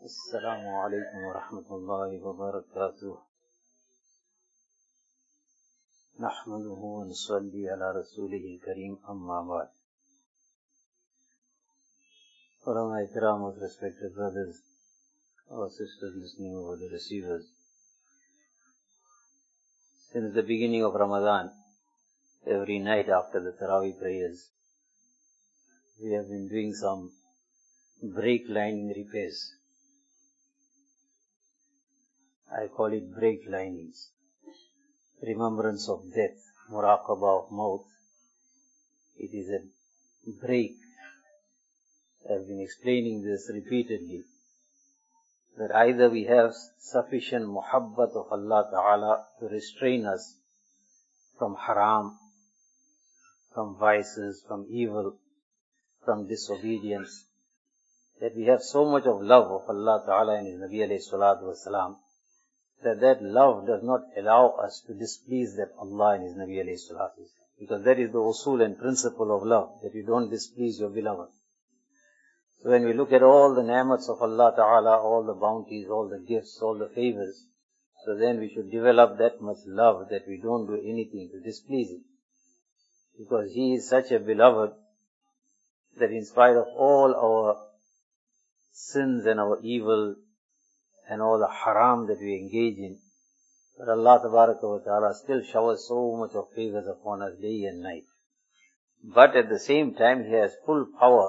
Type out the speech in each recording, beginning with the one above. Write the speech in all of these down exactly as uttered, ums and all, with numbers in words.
السلام عليكم ورحمة الله وبركاته. نحمده ونصلي على رسوله الكريم أما بعد. Ulama Ikram, most respected brothers, our sisters listening over the receivers. Since the beginning of Ramadan, every night after the Taraweeh prayers, we have been doing some brake lining repairs. I call it brake linings. Remembrance of death, muraqabah of maut. It is a brake. I have been explaining this repeatedly, that either we have sufficient muhabbat of Allah Ta'ala to restrain us from haram, from vices, from evil, from disobedience, that we have so much of love of Allah Ta'ala and His Nabi alayhi salatu wasalam, that that love does not allow us to displease that Allah and His Nabi alayhi salatu wasalam. Because that is the usul and principle of love, that you don't displease your beloved. So when we look at all the ni'mats of Allah Ta'ala, all the bounties, all the gifts, all the favors, so then we should develop that much love that we don't do anything to displease Him. Because He is such a beloved that in spite of all our sins and our evil and all the haram that we engage in, but Allah Ta'ala still showers so much of favors upon us day and night. But at the same time, He has full power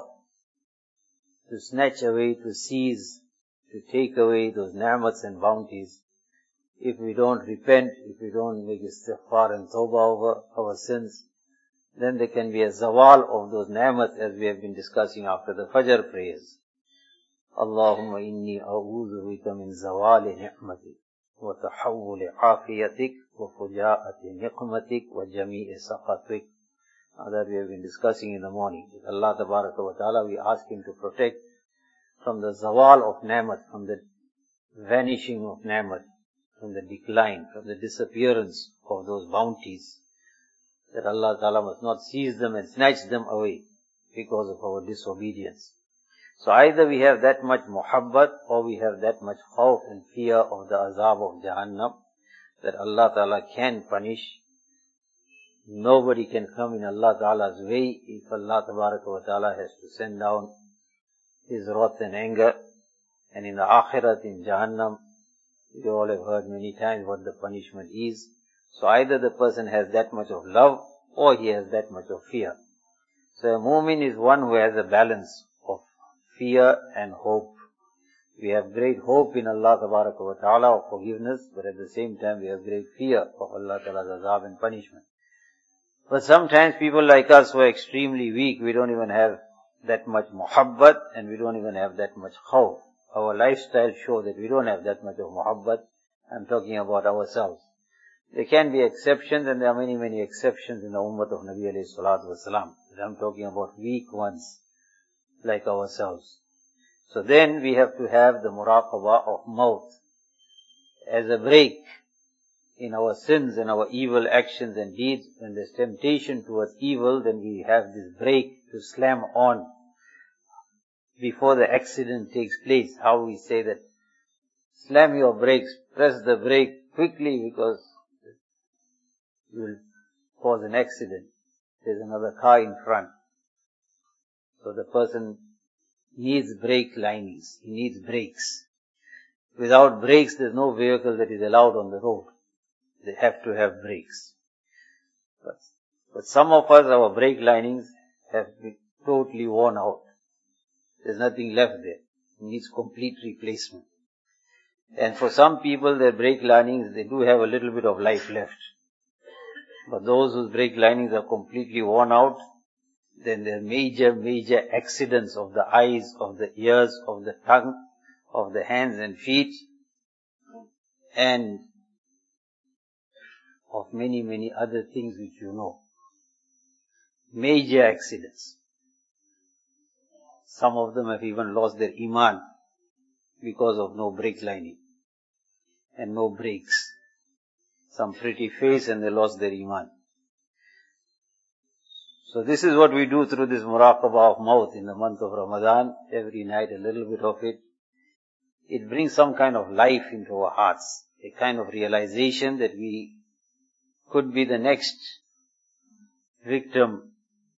to snatch away, to seize, to take away those ni'mats and bounties. If we don't repent, if we don't make istighfar and tawbah over our sins, then there can be a zawal of those ni'mats, as we have been discussing after the Fajr prayers. Allahumma inni a'udhu bika min zawali ni'matik wa tahawuli afiyatik wa fujaati niqmatik wa jami'i saqatik. That we have been discussing in the morning. With Allah Tabaraka wa Ta'ala, we ask Him to protect from the zawal of ni'mat, from the vanishing of ni'mat, from the decline, from the disappearance of those bounties, that Allah Ta'ala must not seize them and snatch them away because of our disobedience. So either we have that much muhabbat, or we have that much khawf and fear of the azab of Jahannam, that Allah Ta'ala can punish. Nobody can come in Allah Ta'ala's way if Allah Ta'ala has to send down His wrath and anger. And in the Akhirat, in Jahannam, you all have heard many times what the punishment is. So either the person has that much of love, or he has that much of fear. So a mu'min is one who has a balance of fear and hope. We have great hope in Allah Ta'ala of forgiveness, but at the same time we have great fear of Allah Ta'ala's azab and punishment. But sometimes people like us who are extremely weak, we don't even have that much muhabbat, and we don't even have that much khawf. Our lifestyle shows that we don't have that much of muhabbat. I'm talking about ourselves. There can be exceptions, and there are many, many exceptions in the ummah of Nabi alayhi salatu wasalam. I'm talking about weak ones, like ourselves. So then we have to have the muraqabah of maut as a break in our sins and our evil actions and deeds. When there's temptation towards evil, then we have this brake to slam on before the accident takes place. How we say that, slam your brakes, press the brake quickly, because you will cause an accident. There's another car in front. So the person needs brake linings. He needs brakes. Without brakes, there's no vehicle that is allowed on the road. They have to have brakes. But, but some of us, our brake linings have been totally worn out. There's nothing left there. It needs complete replacement. And for some people, their brake linings, they do have a little bit of life left. But those whose brake linings are completely worn out, then there are major, major accidents of the eyes, of the ears, of the tongue, of the hands and feet, and of many, many other things which you know. Major accidents. Some of them have even lost their iman because of no brake lining and no brakes. Some pretty face and they lost their iman. So this is what we do through this muraqabah of maut in the month of Ramadan. Every night a little bit of it. it brings some kind of life into our hearts, a kind of realization that we could be the next victim.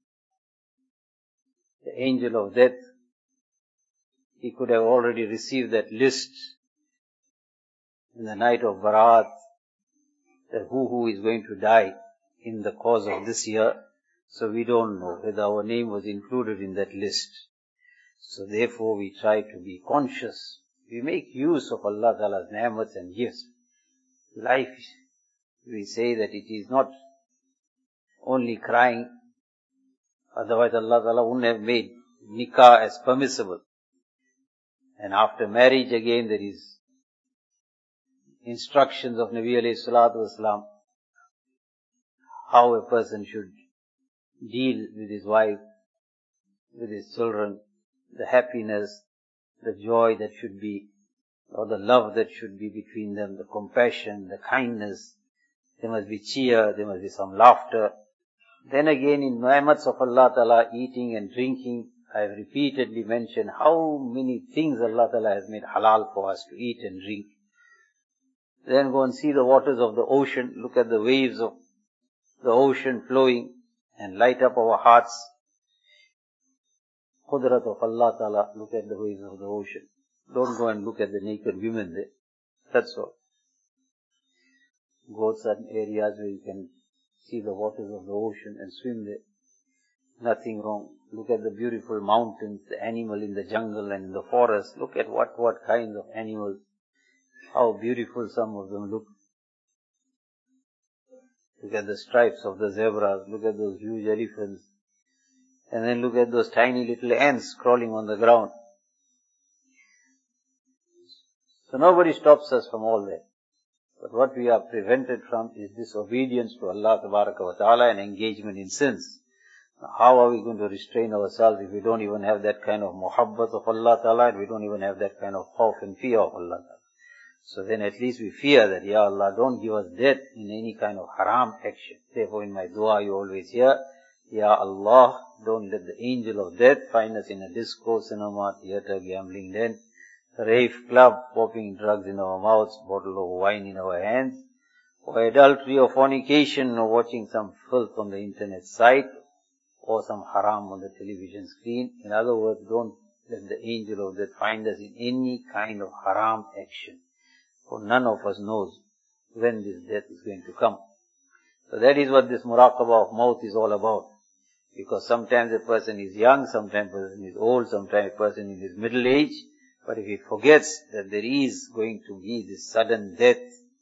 The angel of death, he could have already received that list in the night of Baraat, that who who is going to die in the course of this year. So we don't know whether our name was included in that list. So therefore we try to be conscious. We make use of Allah Ta'ala's ni'mats and gifts. Life, we say that it is not only crying, otherwise Allah Ta'ala wouldn't have made nikah as permissible. And after marriage again there is instructions of Nabi alayhi salatu wasalam, how a person should deal with his wife, with his children, the happiness, the joy that should be, or the love that should be between them, the compassion, the kindness. There must be cheer, there must be some laughter. Then again in ni'mats of Allah Ta'ala, eating and drinking, I have repeatedly mentioned how many things Allah Ta'ala has made halal for us to eat and drink. Then go and see the waters of the ocean, look at the waves of the ocean flowing and light up our hearts. Qudrat of Allah Ta'ala, look at the waves of the ocean. Don't go and look at the naked women there. That's all. Go to certain areas where you can see the waters of the ocean and swim there. Nothing wrong. Look at the beautiful mountains, the animal in the jungle and in the forest. Look at what, what kinds of animals. How beautiful some of them look. Look at the stripes of the zebras. Look at those huge elephants. And then look at those tiny little ants crawling on the ground. So nobody stops us from all that. But what we are prevented from is disobedience to Allah Tabaraka wa Ta'ala and engagement in sins. Now, how are we going to restrain ourselves if we don't even have that kind of muhabbat of Allah Ta'ala and we don't even have that kind of khawf and fear of Allah Ta'ala? So then at least we fear that, Ya Allah, don't give us death in any kind of haram action. Therefore in my dua you always hear, Ya Allah, don't let the angel of death find us in a disco, cinema, theatre, gambling den, rave club, popping drugs in our mouths, bottle of wine in our hands, or adultery or fornication, or watching some filth on the internet site, or some haram on the television screen. In other words, don't let the angel of death find us in any kind of haram action. For none of us knows when this death is going to come. So that is what this muraqabah of maut is all about. Because sometimes a person is young, sometimes a person is old, sometimes a person is in his middle age. But if he forgets that there is going to be this sudden death,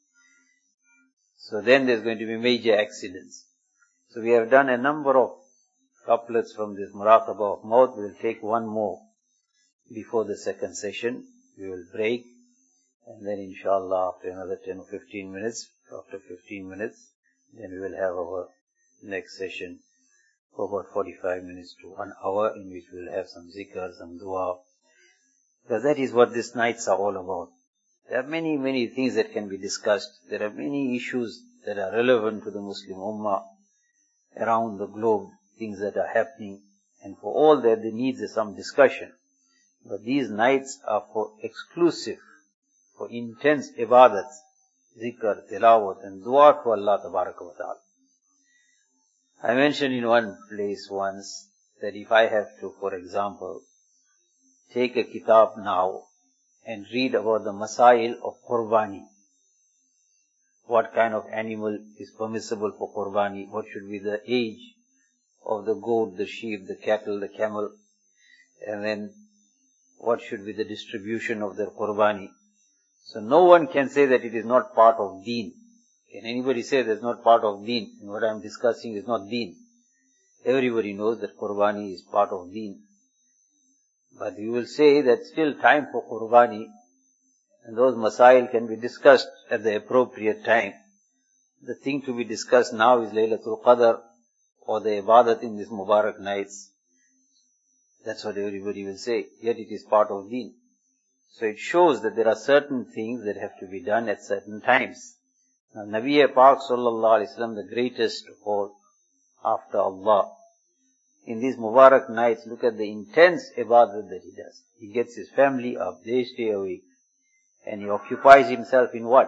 so then there's going to be major accidents. So we have done a number of couplets from this muraqabah of maut. We will take one more before the second session. We will break. And then inshallah after another ten or fifteen minutes, after fifteen minutes, then we will have our next session for about forty-five minutes to one hour, in which we will have some zikr, some dua. Because that is what these nights are all about. There are many, many things that can be discussed. There are many issues that are relevant to the Muslim Ummah around the globe, things that are happening. And for all that, there needs some discussion. But these nights are for exclusive, for intense ibadat, zikr, tilawat and dua to Allah Tabaraka wa Ta'ala. I mentioned in one place once that if I have to, for example, take a kitab now and read about the masail of qurbani, what kind of animal is permissible for qurbani, what should be the age of the goat, the sheep, the cattle, the camel, and then what should be the distribution of their qurbani. So no one can say that it is not part of deen. Can anybody say that it's not part of deen? And what I am discussing is not deen. Everybody knows that qurbani is part of deen. But you will say that still time for qurbani, and those masail can be discussed at the appropriate time. The thing to be discussed now is Laylatul Qadr, or the ibadat in these Mubarak nights. That's what everybody will say. Yet it is part of deen. So it shows that there are certain things that have to be done at certain times. Now Nabi Pak Sallallahu Alaihi Wasallam, the greatest of all, after Allah, in these Mubarak nights, look at the intense ibadat that he does. He gets his family up, they stay awake. And he occupies himself in what?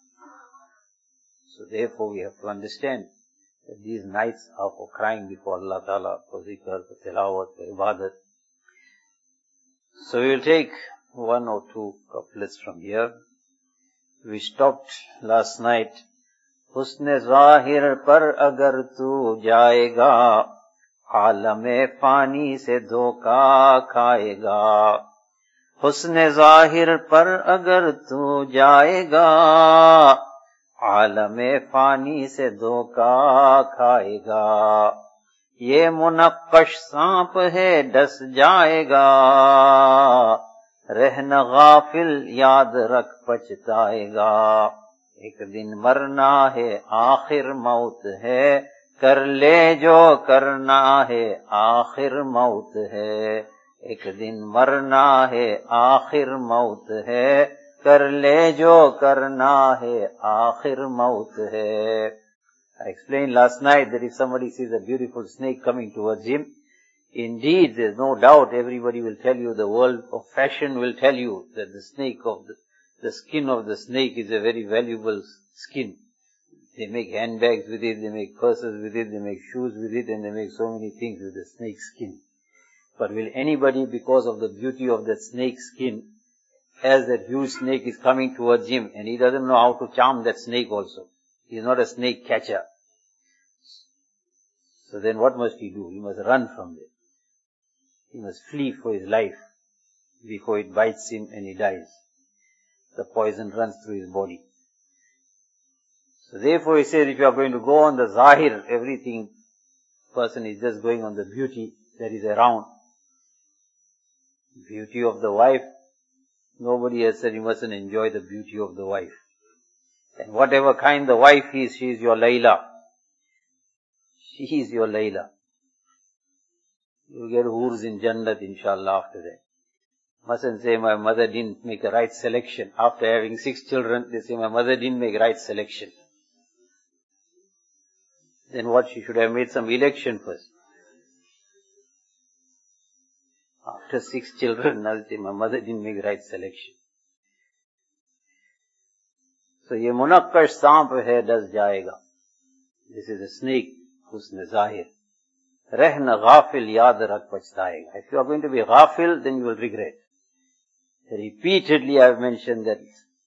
So therefore we have to understand that these nights are for crying before Allah Ta'ala, for zikr, for tilawat, for ibadat. So we will take one or two couplets from here. We stopped last night. Husn zahir par agar tu jayega, aalame fani se dhoka khayega. Husn zahir par agar tu jayega, aalame fani se dhoka khayega. ये मुनक्कश सांप है डस जाएगा, रहना गाफिल याद रख पछताएगा. एक दिन मरना है आखिर मौत है, कर ले जो करना है आखिर मौत है. एक दिन मरना है आखिर मौत है, कर ले जो करना है आखिर मौत है. I explained last night that if somebody sees a beautiful snake coming towards him, indeed there is no doubt everybody will tell you, the world of fashion will tell you that the snake of the, the skin of the snake is a very valuable skin. They make handbags with it, they make purses with it, they make shoes with it, and they make so many things with the snake skin. But will anybody, because of the beauty of that snake skin, as that huge snake is coming towards him, and he doesn't know how to charm that snake also. He is not a snake catcher. So then what must he do? He must run from there. He must flee for his life before it bites him and he dies. The poison runs through his body. So therefore he says, if you are going to go on the zahir, everything, person is just going on the beauty that is around. Beauty of the wife, nobody has said you mustn't enjoy the beauty of the wife. And whatever kind the wife is, she is your Layla. She is your Layla. You will get hurs in Jannat, inshallah, after that. Mustn't say my mother didn't make a right selection. After having six children, they say my mother didn't make right selection. Then what? She should have made some election first. After six children, now they say my mother didn't make right selection. So ye munakkash सांप है डस जाएगा. This is a snake, husn zahir. रहना गाफिल याद रख पछताएगा. If you are going to be ghafil, then you will regret. Repeatedly I have mentioned that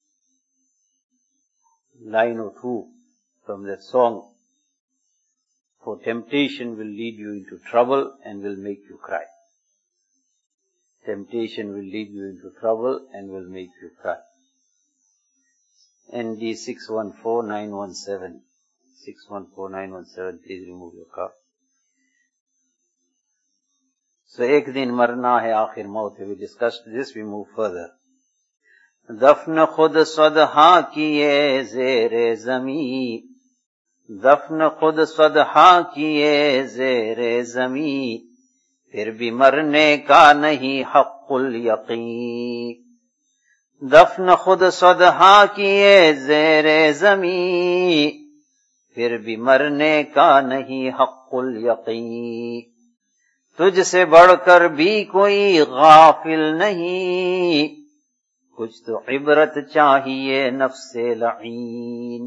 line or two from that song. For temptation will lead you into trouble and will make you cry. Temptation will lead you into trouble and will make you cry. N D six one four nine one seven. six one four nine one seven, please remove your car. So, ek din marna hai aakhir maut hai. We discussed this, we move further. Dafn khud sadha kiye zere zami. Dafn khud sadha kiye zere zami. Fir bhi marne ka nahi haqqul yaqeen. दफन खुद सदहा किए ज़ेरे ज़मी, फिर भी मरने का नहीं हक़्क़ुल यक़ीन. तुझसे बढ़कर भी कोई गाफिल नहीं, कुछ तो इबरत चाहिए नफ्से लईन.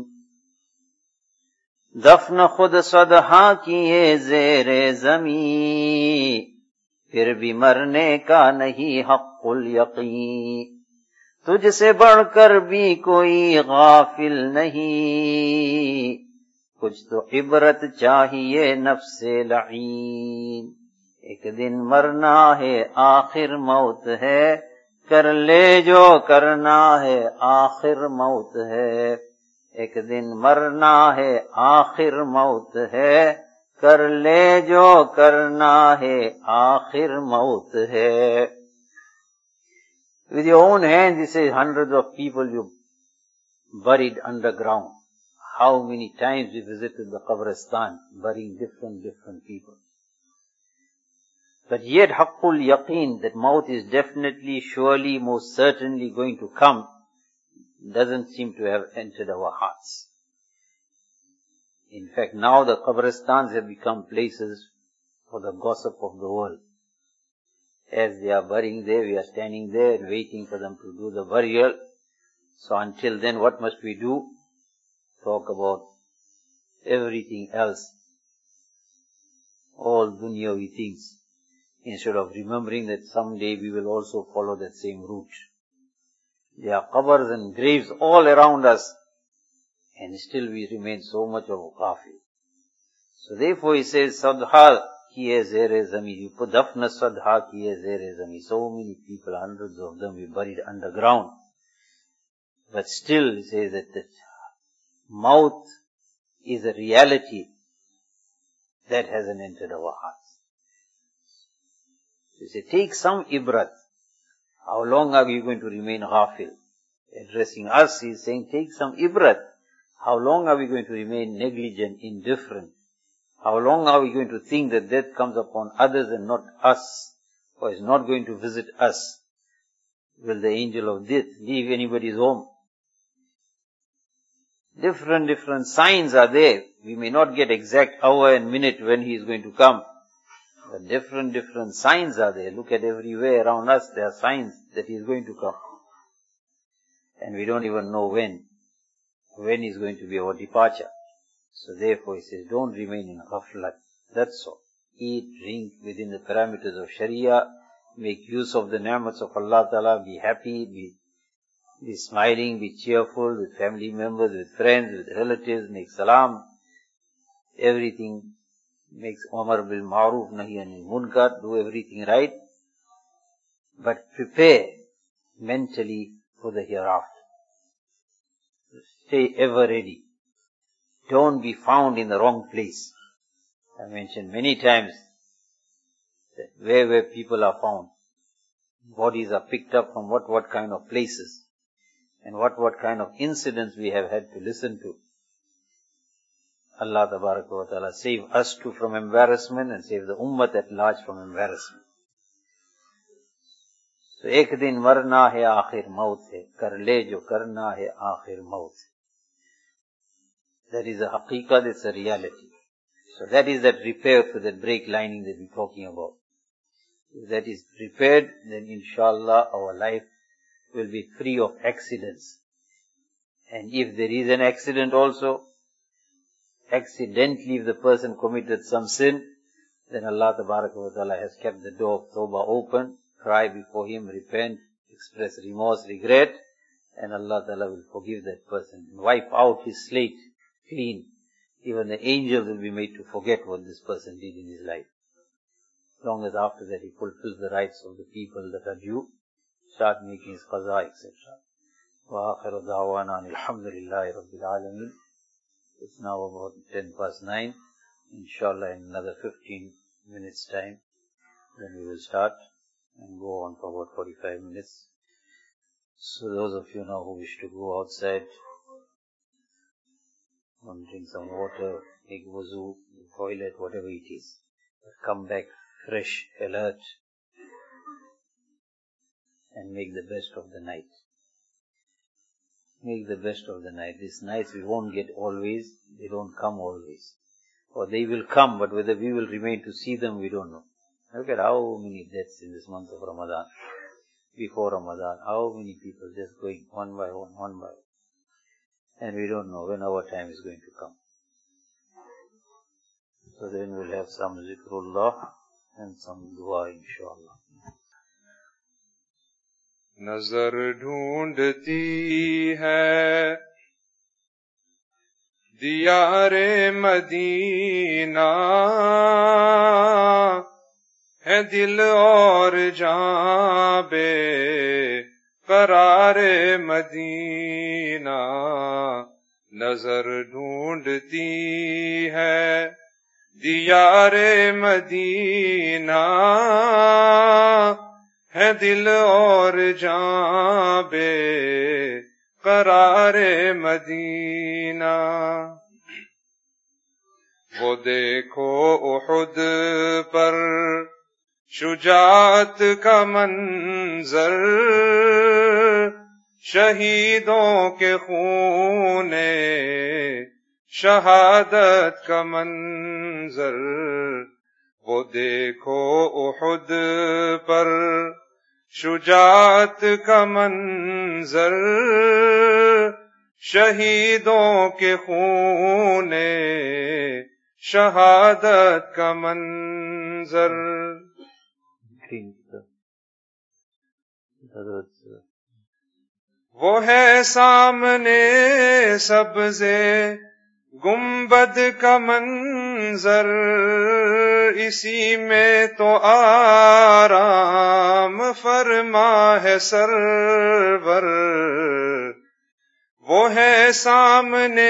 दफन खुद सदहा किए ज़ेरे ज़मी, फिर भी मरने का नहीं हक़्क़ुल यक़ीन. तुझसे बढ़कर भी कोई गाफिल नहीं, कुछ तो इबरत चाहिए नफ्से लईन. एक दिन मरना है आखिर मौत है, कर ले जो करना है आखिर मौत है. एक दिन मरना है आखिर मौत है, कर ले जो करना है आखिर मौत है. With your own hands, you say hundreds of people you buried underground. How many times we visited the Qabristan, burying different, different people. But yet, haqqul yaqeen, that maut is definitely, surely, most certainly going to come, doesn't seem to have entered our hearts. In fact, now the Qabristans have become places for the gossip of the world. As they are burying there, we are standing there and waiting for them to do the burial. So until then, what must we do? Talk about everything else, all dunyavi things, instead of remembering that someday we will also follow that same route. There are qabrs and graves all around us, and still we remain so much of a ghafil. So therefore he says, Sadha kiye zere zami, you put dafna sadha kiye zere zami. So many people, hundreds of them, we buried underground. But still, he says that the mouth is a reality that hasn't entered our hearts. He says, take some ibrat. How long are you going to remain ghafil? Addressing us, he is saying, take some ibrat. How long are we going to remain negligent, indifferent? How long are we going to think that death comes upon others and not us, or is not going to visit us? Will the angel of death leave anybody's home? Different, different signs are there. We may not get exact hour and minute when he is going to come. But different, different signs are there. Look at everywhere around us, there are signs that he is going to come. And we don't even know when. When is going to be our departure. So therefore he says, don't remain in ghaflat. That's all. Eat, drink within the parameters of Sharia. Make use of the ni'mats of Allah Ta'ala. Be happy, be, be smiling, be cheerful with family members, with friends, with relatives. Make salam. Everything. Makes Amar bil Ma'ruf, Nahi anil Munkar. Do everything right. But prepare mentally for the hereafter. Stay ever ready. Don't be found in the wrong place. I mentioned many times that where where people are found, bodies are picked up from what what kind of places, and what what kind of incidents we have had to listen to. Allah Tabaraka wa Ta'ala save us too from embarrassment and save the ummah at large from embarrassment. So ek din marna hai aakhir maut hai, kar le jo karna hai aakhir maut. That is a haqiqah, that's a reality. So that is that repair for that break lining that we're talking about. If that is repaired, then inshallah our life will be free of accidents. And if there is an accident also, accidentally if the person committed some sin, then Allah Tabaraka wa Ta'ala has kept the door of Tawbah open, cry before Him, repent, express remorse, regret, and Allah Ta'ala will forgive that person, wipe out his slate clean. Even the angels will be made to forget what this person did in his life. As long as after that he fulfills the rights of the people that are due, start making his qaza, et cetera. Wa akhiru da'wana alhamdulillahi rabbil alameen. It's now about ten past nine. Inshallah in another fifteen minutes time, then we will start and go on for about forty-five minutes. So those of you now who wish to go outside, drink some water, make wuzu, toilet, whatever it is. Come back fresh, alert, and make the best of the night. Make the best of the night. These nights we won't get always, they don't come always. Or they will come, but whether we will remain to see them, we don't know. Look at how many deaths in this month of Ramadan. Before Ramadan, how many people just going one by one, one by one. And we don't know when our time is going to come. So then we'll have some zikrullah and some dua inshallah. नजर ढूंढती है दियारे Medina है दिल और जां बे करारे Medina नजर ढूंढती है दियारे मदीना है दिल और जां बे करारे मदीना वो देखो उहुद पर शुजाअत का मंजर शहीदों के खूने शहादत का मंजर वो देखो उहुद पर शुजाअत का मंजर शहीदों के खूने शहादत का मंजर। वो है सामने सब्ज़े गुंबद का मंजर, इसी में तो आराम फरमा है सरवर। वो है सामने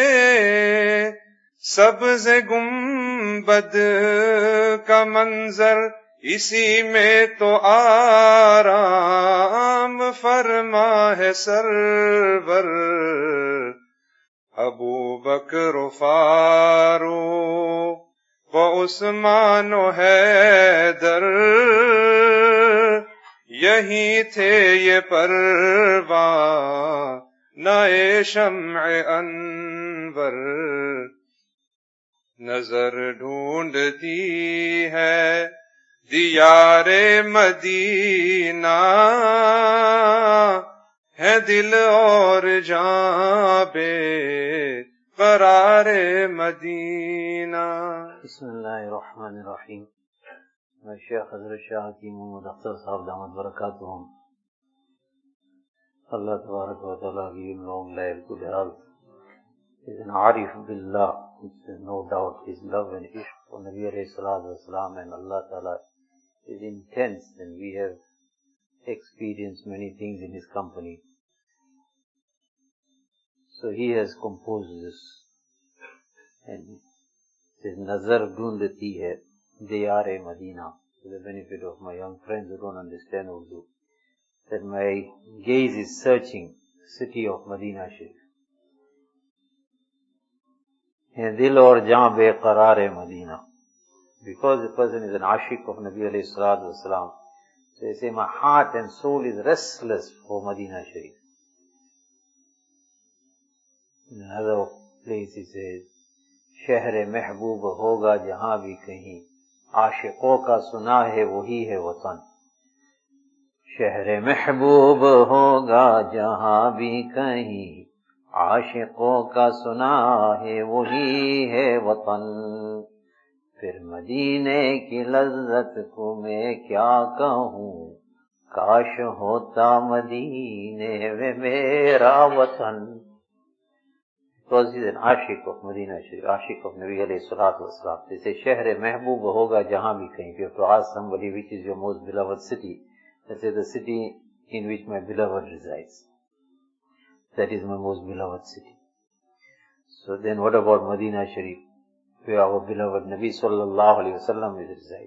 सब्ज़े गुंबद का मंजर, इसी में तो आराम फरमा है सरवर। अबू बकर फारूक व उस्मान व हैदर, यही थे ये परवाने शम्अ अनवर। नजर ढूंढती है दियारे मदीना, है दिल और जां बेक़रारे मदीना। बिस्मिल्लाहिर्रहमानिर्रहीम। मैं शेख हज़रत शाह हकीम मोहम्मद अख्तर साहब दामद बरकातुहुम, अल्लाह तबारक व तआला give him long life, good health. He is an arif billah. There is no doubt his love and ishq for Nabi alayhi salatu wasalam and Allah Ta'ala is intense, and we have experienced many things in his company. So he has composed this, and says Nazar Dundati hai Diyare Madina, for the benefit of my young friends who don't understand Urdu, that my gaze is searching the city of Madina Sharif. And dil aur jaan beqarare Madina. Because the person is an ashik of Nabi alayhi salatu wasalam, so they say my heart and soul is restless for Madina Sharif. In another place he says, शहर महबूब होगा जहां भी कहीं, आशिकों का सुना है वही है वतन। शहर महबूब होगा जहां भी कहीं, आशिकों का सुना है वही है वतन। फिर मदीने की लज्जत को मैं क्या कहूँ, काश होता मदीने में मेरा वतन। Because he is an ashik of Madina Sharif, ashik of Nabi alayhi salatu wasalam. They say, शहर महबूब होगा जहां भी कहीं. If you have to ask somebody which is your most beloved city, they say the city in which my beloved resides. That is my most beloved city. So then what about Madina Sharif, where our beloved Nabi sallallahu alayhi wa sallam is reside?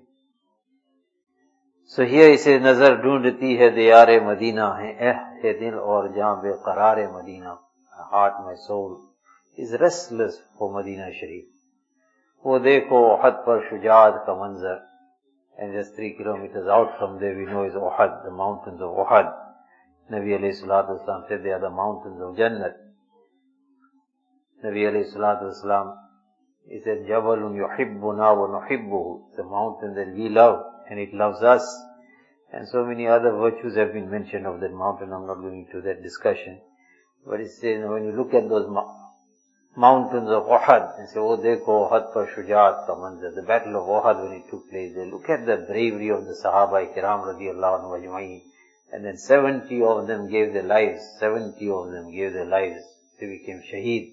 So here he says, नजर ढूंढती है दियारे Medina है, एह है दिल और जान बेकरारे Medina. My heart, my soul is restless for Madina Sharif. वो देखो उहद पर शुजाअत का मंजर, and just three kilometers out from there we know is Uhud, the mountains of Uhud. Nabi alayhi salatu wasalam said they are the mountains of Jannat. Nabi alayhi salatu wasalam, he said, Jabalun yuhibbuna wa nuhibbuhu, the mountain that we love and it loves us. And so many other virtues have been mentioned of that mountain. I'm not going into that discussion. But it says, when you look at those mountains of Uhud and say, oh, dekho Uhud par shujaat ka manzar, the battle of Uhud when it took place, they look at the bravery of the Sahaba-i-Kiram radiyallahu anhu ajma'in, and then seventy of them gave their lives, seventy of them gave their lives, they became shaheed,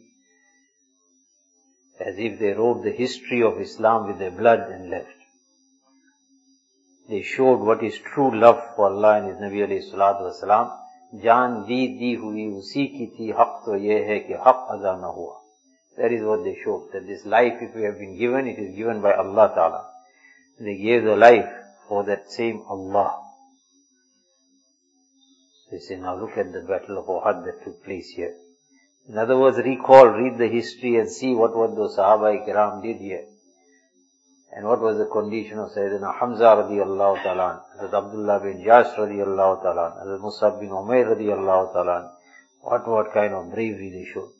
as if they wrote the history of Islam with their blood and left. They showed what is true love for Allah and His Nabi alayhi salatu wasalam. जान दी दी हुई उसी की थी, हक तो ये है कि हक अदा न हुआ. That is what they showed, that this life if we have been given, it is given by Allah Ta'ala. They gave the life for that same Allah. They say, now look at the battle of Uhud that took place here. In other words, recall, read the history and see what what those Sahaba-i-Kiram did here. And what was the condition of Sayyidina Hamza radiyallahu ta'ala, Hazrat Abdullah bin Jash radiyallahu ta'ala, Hazrat Musab bin Umair radiyallahu ta'ala. What, what kind of bravery they showed.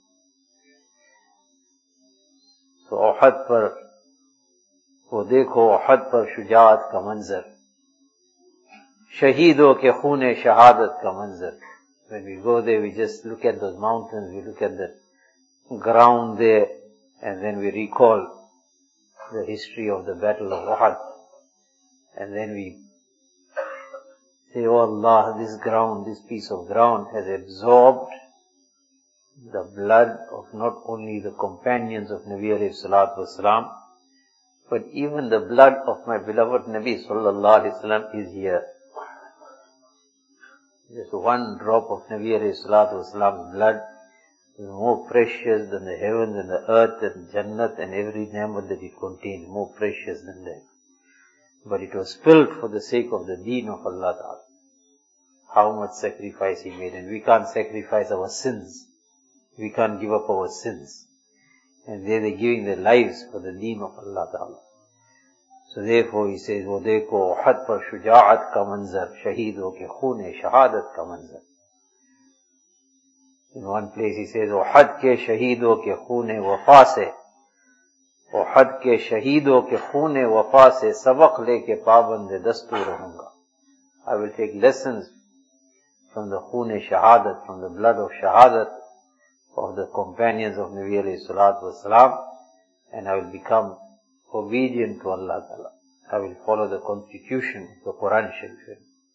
So Uhud par, wo dekho Uhud par shujaat ka manzar. Shaheedon ke khoon-e shahadat ka manzar. When we go there, we just look at those mountains, we look at the ground there, and then we recall the history of the Battle of Uhud. And then we say, oh Allah, this ground, this piece of ground has absorbed the blood of not only the companions of Nabi alayhi salatu wasalam, but even the blood of my beloved Nabi sallallahu alayhi wasallam is here. Just one drop of Nabi alayhi salatu wasalam's blood is more precious than the heavens and the earth and Jannat and every ni'mat that it contains, more precious than that. But it was spilled for the sake of the deen of Allah Ta'ala. How much sacrifice He made, and we can't sacrifice our sins. We can't give up our sins. And they are giving their lives for the deen of Allah Ta'ala. So therefore He says, wo dekho Uhud par shuja'at ka manzar, shaheedon ke khoon-e shahadat ka manzar. In one place He says, Uhud ke shaheedon ke khoon-e wafa se, Uhud ke shaheedon ke khoon-e wafa se sabaq leke paband dastur rahunga. I will take lessons from the khoon-e shahadat, from the blood of shahadat of the companions of Nabi alayhi salatu wasalam, and I will become obedient to Allah Ta'ala. I will follow the constitution of the Quran Sharif.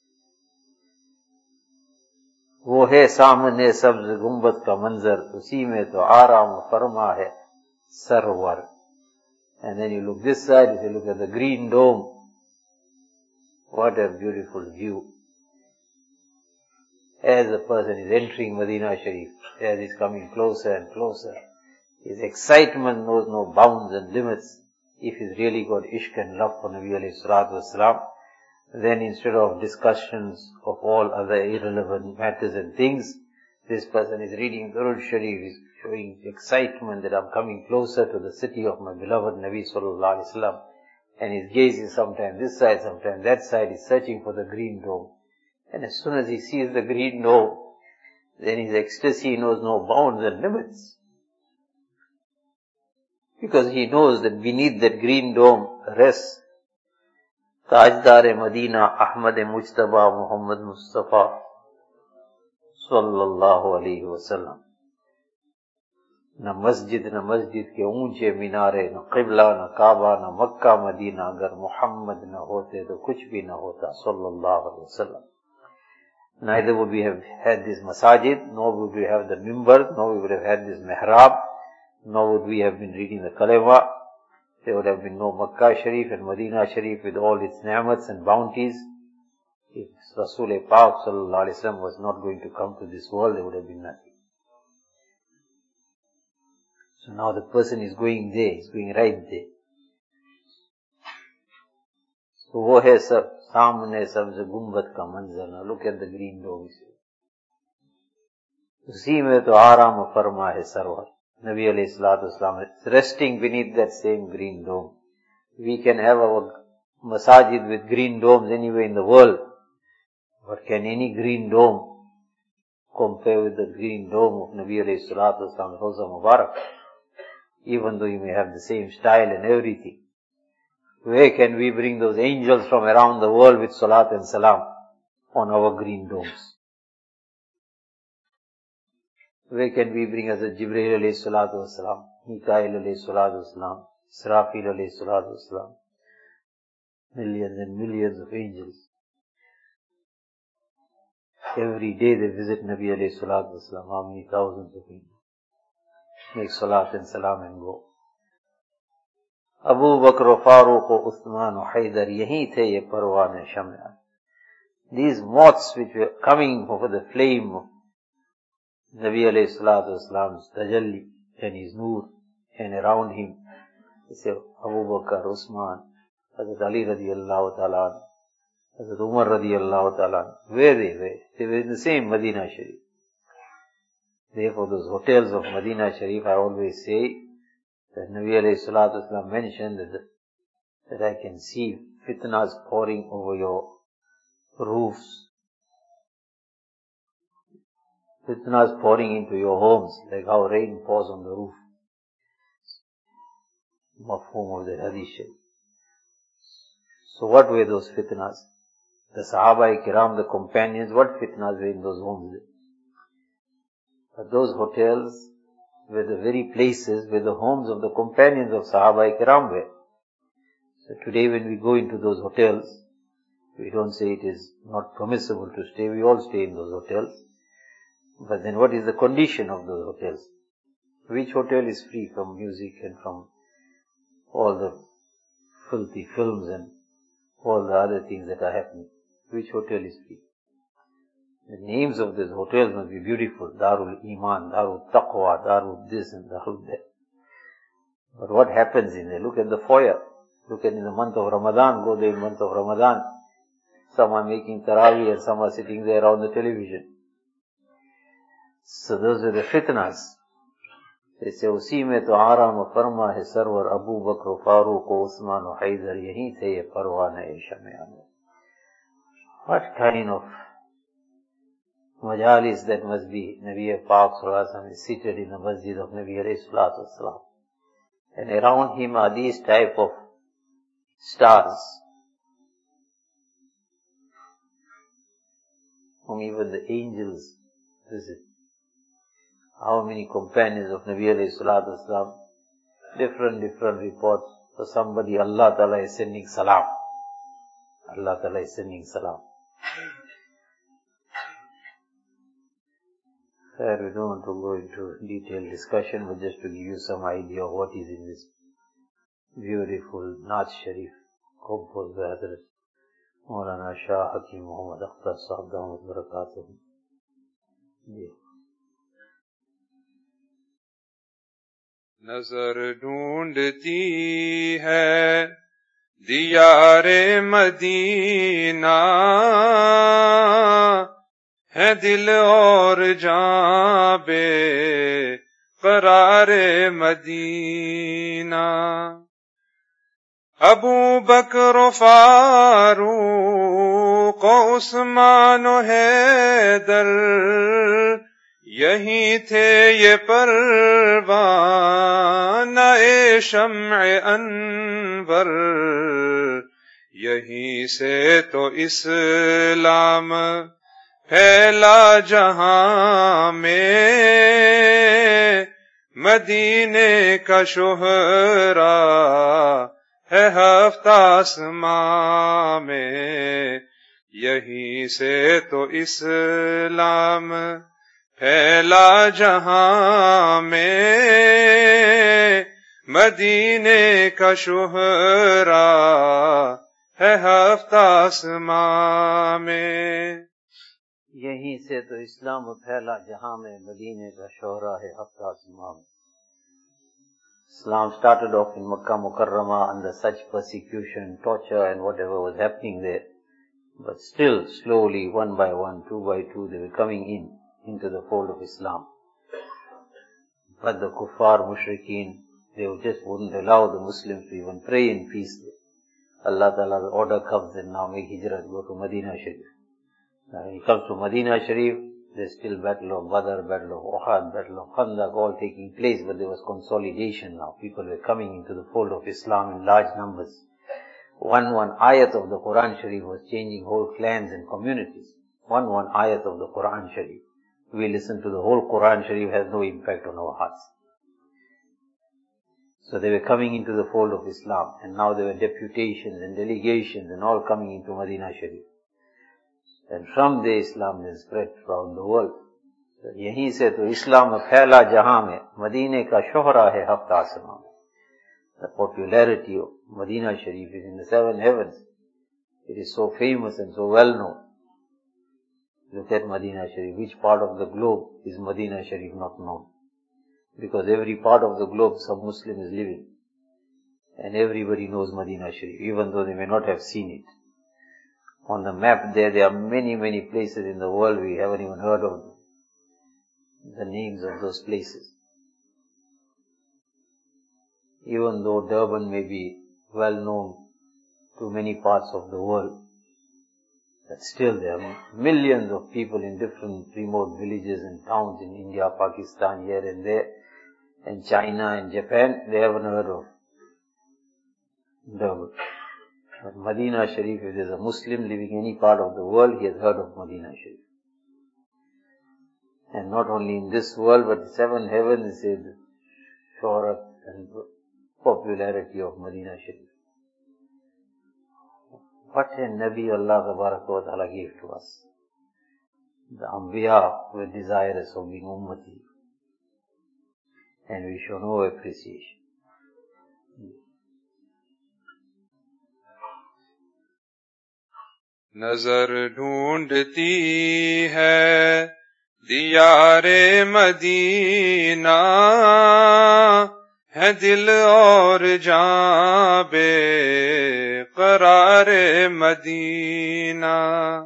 वो है सामने सब्ज गुंबद का मंजर, उसी में तो आराम फरमा है सरवर. And then you look this side, you look at the green dome. What a beautiful view. As a person is entering Medina Sharif, as he's coming closer and closer, his excitement knows no bounds and limits. If he's really got ishq and love for Nabi alayhi salatu wasalam, then instead of discussions of all other irrelevant matters and things, this person is reading Durud Sharif, is showing excitement that I'm coming closer to the city of my beloved Nabi sallallahu alayhi wasallam. And his gaze is sometimes this side, sometimes that side, he's searching for the green dome. And as soon as he sees the green dome, then his ecstasy knows no bounds and limits. Because he knows that beneath that green dome rests Tajdar-e Madina Ahmad Mujtaba Muhammad Mustafa Sallallahu Alaihi Wasallam. Na masjid, na masjid ke unche minare, na qibla, na Kaaba, na Makkah, Madina, agar Muhammad na hote, to kuch bhi na hota, Sallallahu Alaihi Wasallam. Neither would we have had this masajid, nor would we have the mimbar, nor we would have had this mihrab, nor would we have been reading the kalima. There would have been no Makkah Sharif and Medina Sharif with all its ni'mats and bounties. If Rasul-e Pak Sallallahu Alaihi Wasallam was not going to come to this world, there would have been nothing. So now the person is going there, he's going right there. So wo hai sab, samne sabz gumbad ka manzar. Now look at the green dome. Usi mein to aaram farma hai sarwar. Nabi alayhi salatu wasalam is resting beneath that same green dome. We can have our masajid with green domes anywhere in the world. But can any green dome compare with the green dome of Nabi alayhi salatu wasalam, Rawza Mubarak? Even though you may have the same style and everything. Where can we bring those angels from around the world with salat and salam on our green domes? Where can we bring as a Jibreel alayhi salatu wasalam, Mikael alayhi salatu wasalam, Israfil alayhi salatu wasalam, millions and millions of angels. Every day they visit Nabi alayhi salatu wasalam, how many thousands of angels. Make salat and salam and go. Abu Bakr, Farooq, Uthman, Haydar, yahi the ye parwan sham'a. These moths which were coming over the flame of Nabi alayhi salatu wasalam's tajalli and his noor, and around him, they say Abu Bakr, Usman, Hazrat Ali radiyallahu ta'ala, Hazrat Umar radiyallahu ta'ala. Where they were? They were in the same Medina Sharif. Therefore those hotels of Medina Sharif, I always say, that Nabi alayhi salatu wasalam mentioned that, that I can see fitnas pouring over your roofs. Fitnas pouring into your homes, like how rain pours on the roof. Mafhum of the hadith sharif. So what were those fitnas? The Sahaba-i-Kiram, the companions, what fitnas were in those homes? But those hotels were the very places where the homes of the companions of Sahaba Kiram were. So today when we go into those hotels, we don't say it is not permissible to stay, we all stay in those hotels. But then what is the condition of those hotels? Which hotel is free from music and from all the filthy films and all the other things that are happening? Which hotel is free? The names of these hotels must be beautiful. Darul Iman, Darul Taqwa, Darul this and Darul that. But what happens in there? Look at the foyer. Look at in the month of Ramadan, go there in the month of Ramadan. Some are making tarawih and some are sitting there on the television. So those are the fitnas. They say, usi mein to aaram farma hai sarwar Abu Bakr Farooq Usman Haidar yahi the ye parwana e sham-e-amir. What kind of majalis that must be. Nabi Pak Sallallahu Alaihi Wasallam is seated in the masjid of Nabi Alayhi Salatu Wasallam. And around him are these type of stars, whom even the angels visit. How many companions of Nabi Alayhi Salatu Wasallam, different, different reports. For somebody, Allah Ta'ala is sending salam. Allah Ta'ala is sending salam. Sir, we don't want to go into detailed discussion, but just to give you some idea of what is in this beautiful Naat Sharif, composed by Hazrat Maulana Shah Hakim Muhammad Akhtar Sahab Damat Barakatuh. नजर ढूंढती है दियारे Medina है दिल और जां बे करारे Medina Abu Bakr Farooq Usman Haider यही थे ये परवाना ए शम्अ अनवर यहीं से तो इस्लाम फैला जहां में मदीने का शोहरा है हफ्ता आसमां में यहीं से तो इस्लाम फैला जहां में मदीने का शोहरा है हफ्ता आसमां में यहीं से तो इस्लाम फैला जहां में मदीने का शोहरा है हफ्ता आसमां में. Islam started off in Makkah Mukarramah under such persecution, torture and whatever was happening there. But still, slowly, one by one, two by two, they were coming in, into the fold of Islam. But the kuffar, mushrikeen, they just wouldn't allow the Muslims to even pray in peace. Allah Ta'ala's order comes and now make hijrat, go to Medina Sharif. Now when he comes to Medina Sharif, there's still battle of Badr, battle of Uhud, battle of Khandaq, all taking place, but there was consolidation now. People were coming into the fold of Islam in large numbers. One one ayat of the Quran Sharif was changing whole clans and communities. One one ayat of the Quran Sharif. We listen to the whole Quran Sharif, has no impact on our hearts. So they were coming into the fold of Islam, and now there were deputations and delegations and all coming into Medina Sharif. And from there Islam is spread around the world. So yahi se to Islam phaila jahan mein, Medina ka shohra hai hafta asman. The popularity of Medina Sharif is in the seven heavens. It is so famous and so well known. Look at Medina Sharif. Which part of the globe is Medina Sharif not known? Because every part of the globe some Muslim is living. And everybody knows Medina Sharif, even though they may not have seen it. On the map there, there are many, many places in the world we haven't even heard of the names of those places. Even though Durban may be well known to many parts of the world, but still there are millions of people in different remote villages and towns in India, Pakistan, here and there, and China and Japan, they haven't heard of Durban. But Medina Sharif, if there's a Muslim living in any part of the world, he has heard of Medina Sharif. And not only in this world, but the seven heavens is the shuhrat and popularity of Medina Sharif. What a Nabi Allah Tabaraka wa Ta'ala gave to us. The Anbiya were desirous of being Ummati. And we show no appreciation. नजर ढूंढती है दियारे Medina है दिल और जां बेकरारे Medina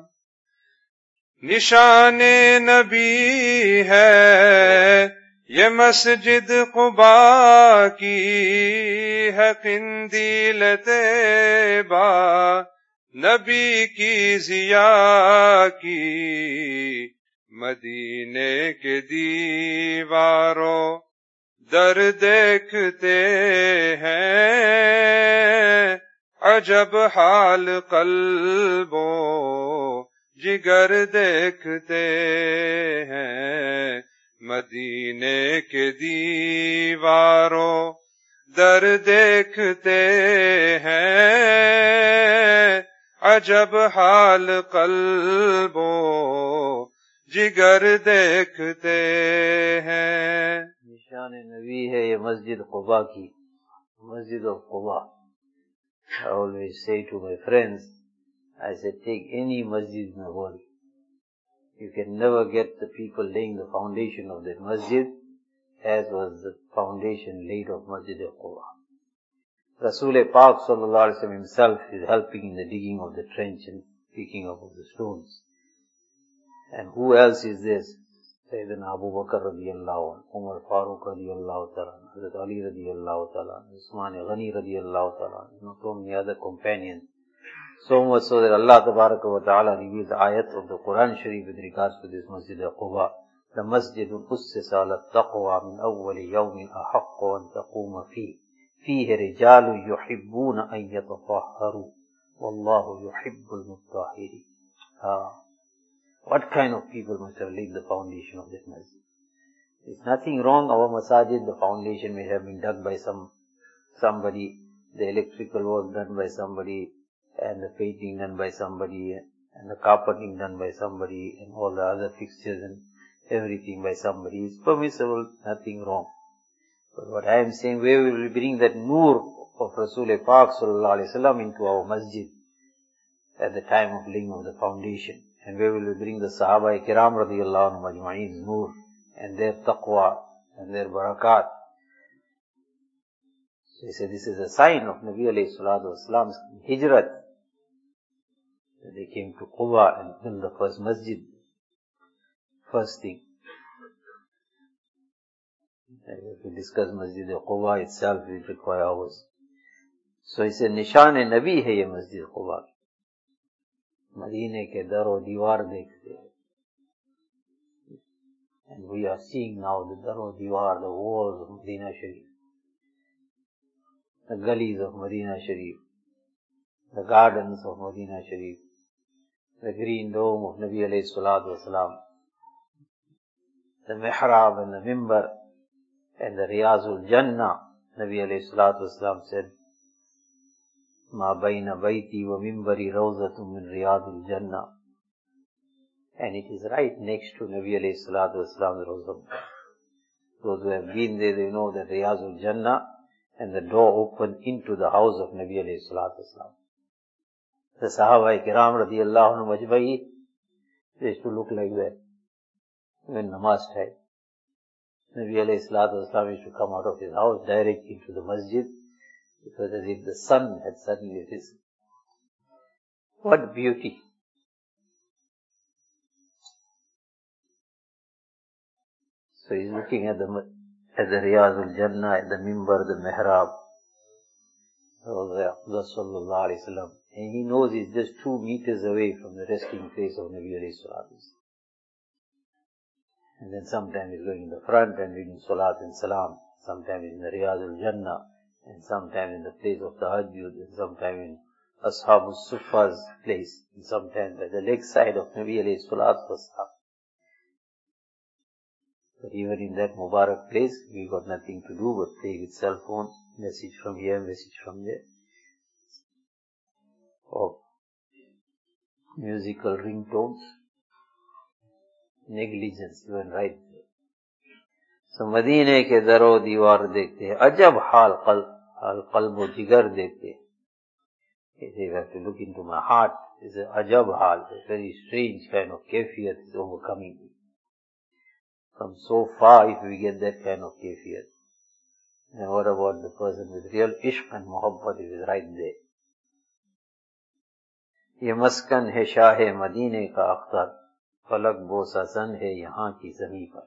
निशाने नबी है ये मस्जिद क़ुबा की है क़िंदील तैबा नबी की ज़िया की मदीने के दीवारों दर देखते हैं अजब हाल क़ल्बो जिगर देखते हैं मदीने के दीवारों दर देखते हैं अजब हाल क़ल्बो जिगर देखते हैं. निशान नबी है ये मस्जिद क़ुबा की, मस्जिद of Quba. I always say to my friends, I said, take any masjid in the world. You can never get the people laying the foundation of that masjid as was the foundation laid of Masjid al-Quba. Rasul Pak sallallahu alaihi wasallam himself is helping in the digging of the trench and picking up of the stones. And who else is this? Sayyidina Abu Bakr radiyallahu anhu, Umar Farooq radiyallahu ta'ala, Hazrat Ali radiyallahu ta'ala, Usman Ghani radiyallahu ta'ala, not so many other companions. So much so that Allah Tabaraka wa Ta'ala reveals the ayat of the Quran Sharif with regards to this Masjid al-Quba. The Masjidun ussisa ala taqwa min awwali yawmin ahaqqu an taquma fi. Fihi rijalu yuhibbuna an yatatahharu. Wallahu yuhibbul muttahiri. Ah. What kind of people must have laid the foundation of this masjid? There's nothing wrong. Our masajid, the foundation may have been dug by some somebody, the electrical work done by somebody, and the painting done by somebody, and the carpeting done by somebody, and all the other fixtures and everything by somebody. It's permissible, nothing wrong. But what I am saying, where we will bring that noor of Rasul Pak sallallahu alaihi wasallam into our masjid at the time of laying of the foundation, and where will we bring the Sahaba Kiram radiyallahu anhu majma'een's noor and their taqwa and their barakat. So he said this is a sign of Nabi alayhi salatu wasalam's hijrat, that they came to Quba and built the first masjid. First thing. If we discuss Masjid al-Quba itself, it requires hours. So he said, Nishan-e Nabi hai ye Masjid Quba. Madine ke dar o diwar dekhte. And we are seeing now the dar o diwar, the walls of Medina Sharif, the gullies of Medina Sharif, the gardens of Medina Sharif, the green dome of Nabi alayhi salatu wasalam, the mihrab and the mimbar, and the Riyazul Jannah. Nabi alayhi salatu wasalam said, Ma bayna bayti wa mimbari rawzatum min Riyadul Jannah. And it is right next to Nabi alayhi salatu wasalam's rawzah. Those who have been there, they know that Riyazul Jannah, and the door opened into the house of Nabi alayhi salatu wasalam. The Sahaba Kiram radiyallahu anhu majma'i, they used to look like that when namaz time. Nabi alayhi salatu wasalam used to come out of his house direct into the masjid. It was as if the sun had suddenly risen. What beauty! So he's looking at the at the Riyazul Jannah, at the mimbar, the mihrab of the sallallahu alayhi wa sallam. And he knows he's just two meters away from the resting place of Nabi alayhi salatu wasalam. And then sometimes he's going in the front and reading Salat and Salam. Sometimes in the Riyadul Jannah. And sometimes in the place of Tahajjud. And sometimes in Ashabul Suffa's place. And sometimes at the leg side of Nabi alayhi salatu wasalam. But even in that Mubarak place, we got nothing to do but play with cell phones, message from here, message from there, or musical ringtones, negligence even right there. So Madine ke daro diwar dekhte hai, ajab hal qalb, hal qalb o jigar dekhte hai. You have to look into my heart. It's an ajab hal, a very strange kind of kafiyat is overcoming me. From so far, if we get that kind of kafiyat, then what about the person with real ishq and muhabbat, it is right there. ये मस्कन है शाह मदीने का अख्तर, फलक बोसा सन है यहाँ की ज़मीं पर.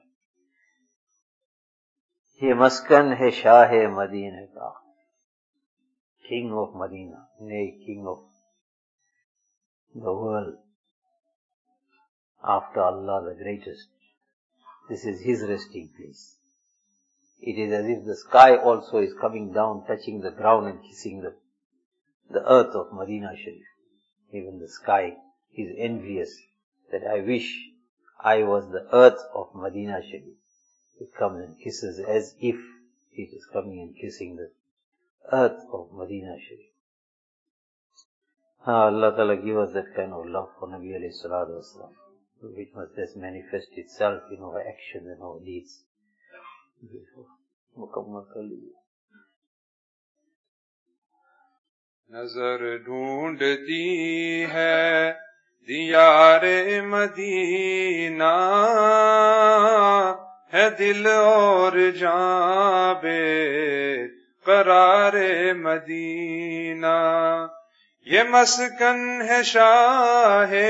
ये मस्कन है शाह मदीने का, king of Medina, nay, king of the world, after Allah the greatest. This is his resting place. It is as if the sky also is coming down, touching the ground and kissing the, the earth of Medina Sharif. Even the sky is envious that I wish I was the earth of Medina Sharif. It comes and kisses as if it is coming and kissing the earth of Medina Sharif. Ah, Allah Ta'ala give us that kind of love for Nabi alayhi salatu wasalam, which must just manifest itself in our actions and our deeds. नजर ढूंढती है दियारे Medina, है दिल और जां बेकरारे Medina. ये मस्कन है Shah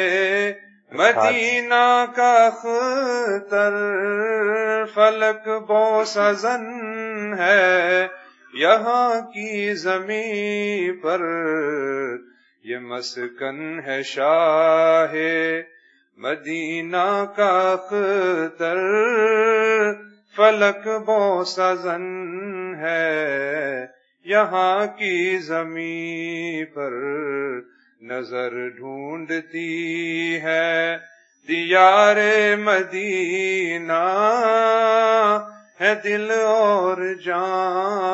Medina का अख्तर, फलक बोसा ज़न है यहाँ की ज़मीं पर. ये मस्कन है शाहे मदीना का अख्तर, फलक बोसा ज़न है यहाँ की ज़मीं पर. नजर ढूंढती है दियारे मदीना, है दिल और जां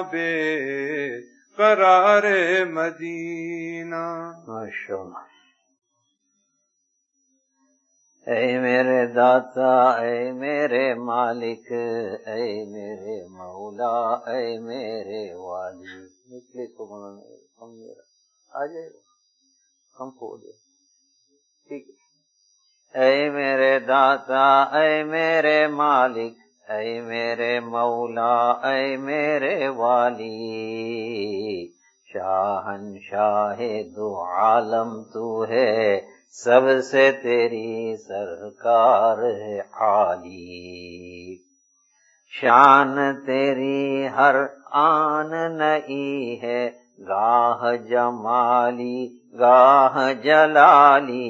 बेकरारे मदीना. माशाअल्लाह. ऐ मेरे दाता, ऐ मेरे मालिक, ऐ मेरे मौला, ऐ मेरे वाली. निकले तो हम मेरा आ जाएगा, हम खो दे. ठीक है. ऐ मेरे दाता, ऐ मेरे मालिक, ऐ मेरे मौला, ऐ मेरे वाली. शाहंशाहे दो आलम तू है, सबसे तेरी सरकार है आली. शान तेरी हर आन नई है, गाह जमाली गाह जलाली.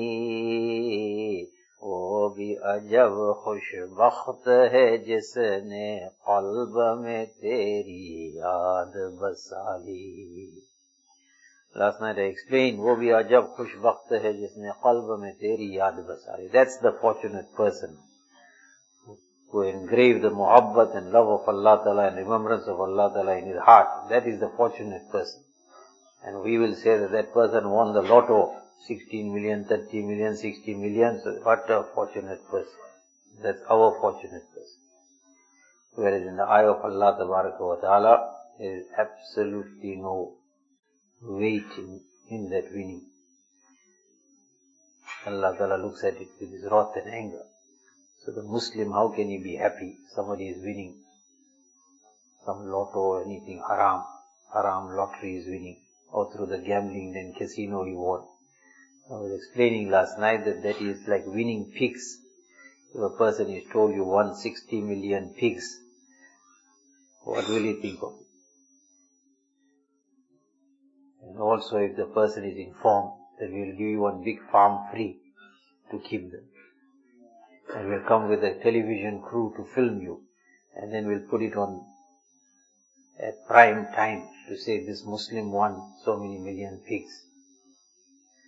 वो भी अजब खुशबख्त है जिसने क़ल्ब में तेरी याद बसाली. Last night I explained, वो भी अजब खुशबख्त है जिसने क़ल्ब में तेरी याद बसाली. That's the fortunate person who engraved the muhabbat and love of Allah Ta'ala and remembrance of Allah Ta'ala in his heart. That is the fortunate person. And we will say that that person won the lotto, sixteen million, thirty million, sixty million. So what a fortunate person. That's our fortunate person. Whereas in the eye of Allah Tabaraka wa Ta'ala, there is absolutely no weight in, in that winning. Allah Ta'ala looks at it with his wrath and anger. So the Muslim, how can he be happy? Somebody is winning some lotto or anything haram. Haram lottery is winning. Or through the gambling and casino he won. I was explaining last night that that is like winning pigs. If a person is told you won sixty million pigs, what will he think of it? And also if the person is informed that we will give you one big farm free to keep them. And we'll come with a television crew to film you. And then we'll put it on at prime time to say this Muslim won so many million pigs.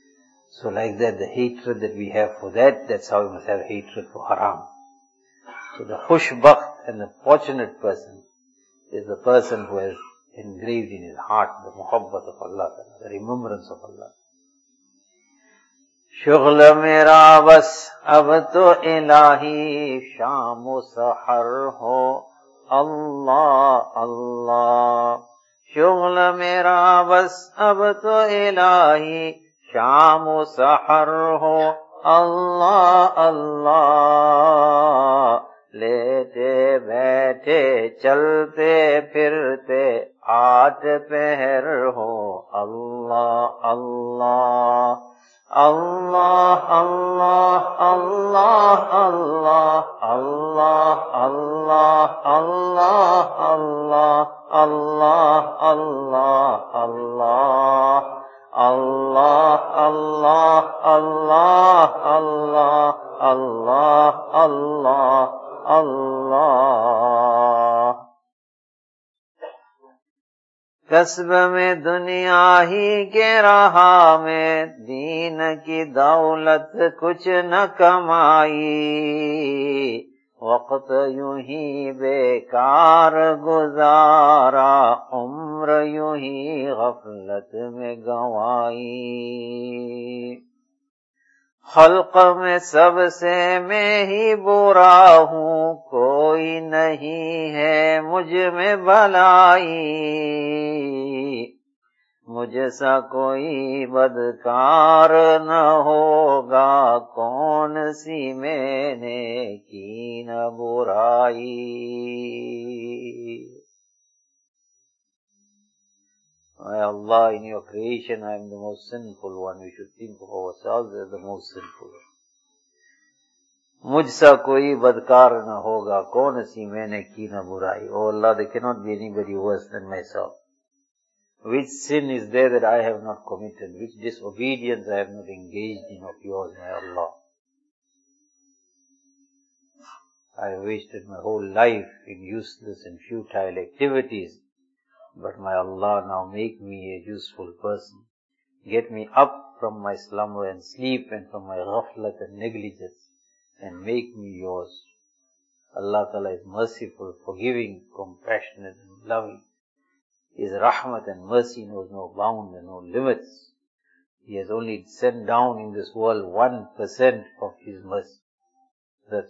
So like that, the hatred that we have for that, that's how we must have hatred for haram. So the khushbakht and the fortunate person is the person who has engraved in his heart the muhabbat of Allah, the remembrance of Allah. शुग़ल मेरा बस अब तो इलाही शाम सहर हो Allah अल्लाह. शुग़ल मेरा बस अब तो इलाही शाम सहर हो अल्लाह अल्लाह. लेटे बैठे चलते फिरते आठ पहर हो Allah Allah. Allah, Allah, Allah, Allah, Allah, Allah, Allah, Allah, Allah, Allah, Allah, Allah, Allah, Allah, Allah, Allah, Allah, Allah. कस्ब में दुनिया ही के राह में दीन की दौलत कुछ न कमाई. वक्त यूं ही बेकार गुजारा उम्र यूं ही गफलत में गंवाई. खल्क में सबसे मैं ही बुरा हूँ कोई नहीं है मुझ में भलाई. मुझसा कोई बदकार न होगा कौन सी मैंने की न बुराई. My Allah, in your creation I am the most sinful one. We should think of ourselves as the most sinful one. मुझसा कोई बदकार न होगा कौन सी मैंने की न बुराई. Oh Allah, there cannot be anybody worse than myself. Which sin is there that I have not committed? Which disobedience I have not engaged in of yours, my Allah? I have wasted my whole life in useless and futile activities. But my Allah, now make me a useful person. Get me up from my slumber and sleep and from my ghaflat and negligence and make me yours. Allah Ta'ala is merciful, forgiving, compassionate and loving. His rahmat and mercy knows no bound and no limits. He has only sent down in this world one percent of His mercy. That's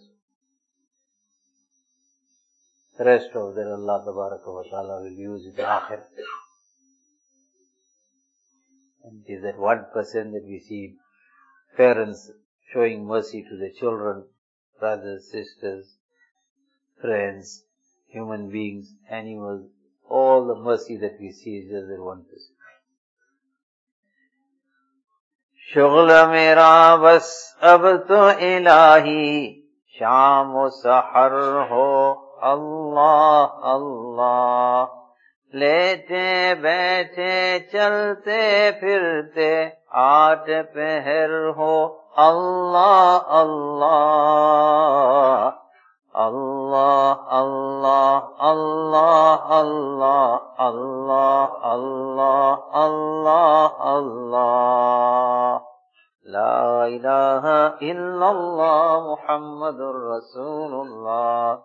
the rest of that Allah Tabaraka wa Ta'ala will use in the Akhirah. And it is that one percent that we see parents showing mercy to their children, brothers, sisters, friends, human beings, animals. All the mercy that we see is just that one percent. शुग़ल मेरा बस अब तो इलाही शाम सहर हो Allah, Allah. लेटे बैठे चलते फिरते आठ पहर हो Allah, Allah. Allah, Allah, Allah, Allah, Allah, Allah, Allah, Allah. La ilaha illallah Muhammadur Rasulullah.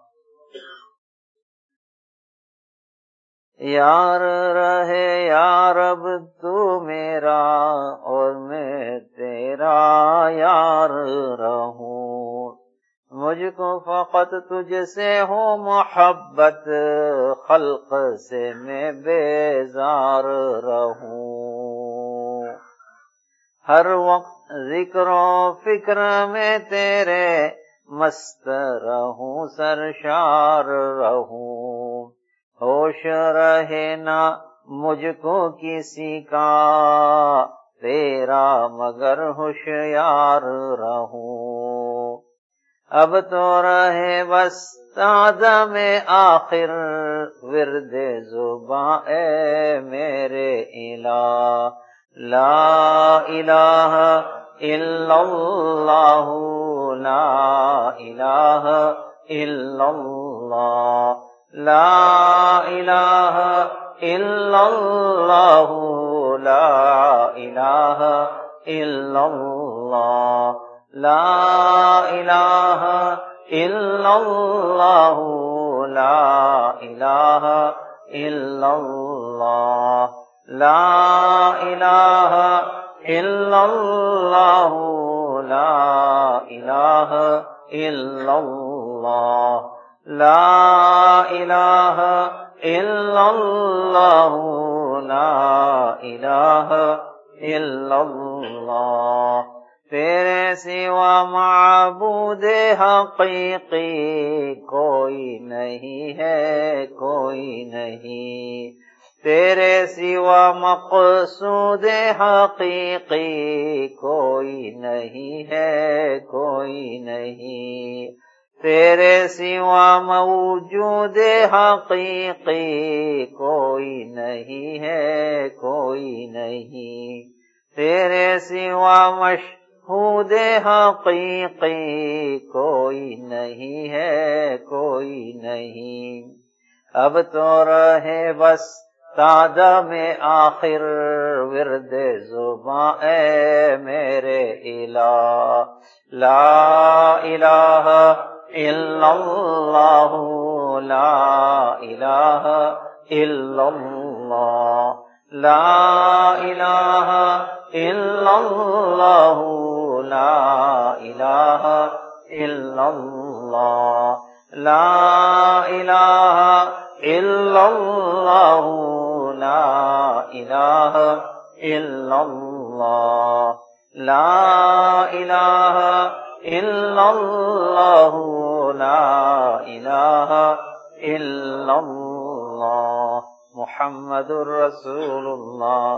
यार रहे यार अब तू मेरा और मैं तेरा यार रहूं. मुझको फकत तुझसे हो मोहब्बत खल्क से मैं बेजार रहूं. हर वक्त जिक्रो फिक्र में तेरे मस्त रहूं सरशार रहूं. होश रहे ना मुझको किसी का तेरा मगर होशियार रहूं. अब तो रहे बस ताज़ा में आखिर विर्दे ज़ुबां ए मेरे इला. ला इलाहा इल्लल्लाहु ला इलाहा इल्लल्लाह. La ilaha illallah, la ilaha illallah, la ilaha illallahu, la ilaha illallah, la ilaha illallahu, la ilaha illallah, la ilaha illallah, la ilaha illallah. तेरे सिवा माबूद हकीकी कोई नहीं है, कोई नहीं। तेरे सिवा मक़सूद हकीकी कोई नहीं है, कोई नहीं। तेरे सिवा मौजूद हकीकी कोई नहीं है, कोई नहीं। तेरे सिवा मशहूद हकीकी कोई नहीं है, कोई नहीं। अब तो रहे बस तादा में आखिर विर्द ज़ुबां ए मेरे इलाह, ला इलाहा इल्लल्लाह, ला इलाहा इल्लल्लाह, ला इलाहा इल्लल्लाह, ला इलाहा इल्लल्लाह, ला इलाहा इल्लल्लाह, ला इलाहा इल्लल्लाह, ला इलाहा इल्लल्लाह, ला इलाहा इल्लल्लाह, मुहम्मदुर रसूलुल्लाह।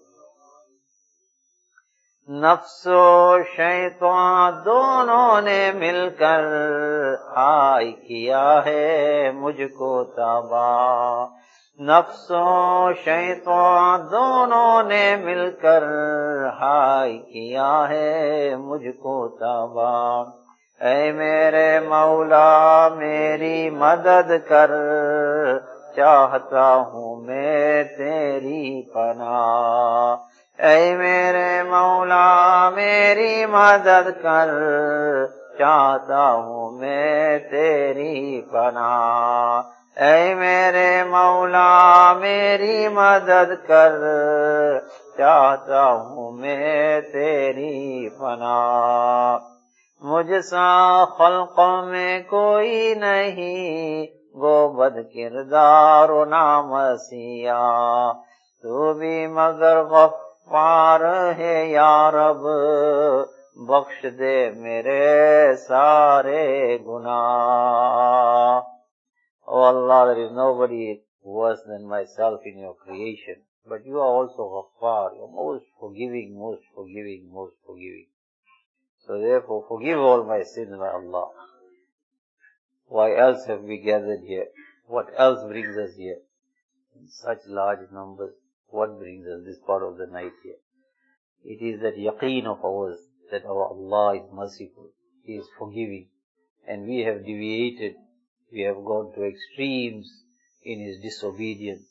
नफ्सो शैतान दोनों ने मिलकर हाय किया है मुझको तबाह। नफ्सो शैतान दोनों ने मिलकर हाय किया है मुझको तबाह। ऐ मेरे मौला मेरी मदद कर, चाहता हूँ मैं तेरी पनाह। ऐ मेरे मौला मेरी मदद कर, चाहता हूँ मैं तेरी पनाह। ऐ मेरे मौला मेरी मदद कर, चाहता हूँ मैं तेरी पनाह। मुझसा खल्क़ों में कोई नहीं, गो बद किरदार नामसिया। तू भी मगर गफ्फार है या रब, बख्श दे मेरे सारे गुनाह। Oh Allah, there is nobody worse than myself in your creation, but you are also Ghaffar, you are most forgiving, most forgiving, most forgiving. So therefore forgive all my sins, my Allah. Why else have we gathered here? What else brings us here? In such large numbers, what brings us this part of the night here? It is that yaqeen of ours that our Allah is merciful, He is forgiving, and we have deviated, we have gone to extremes in His disobedience.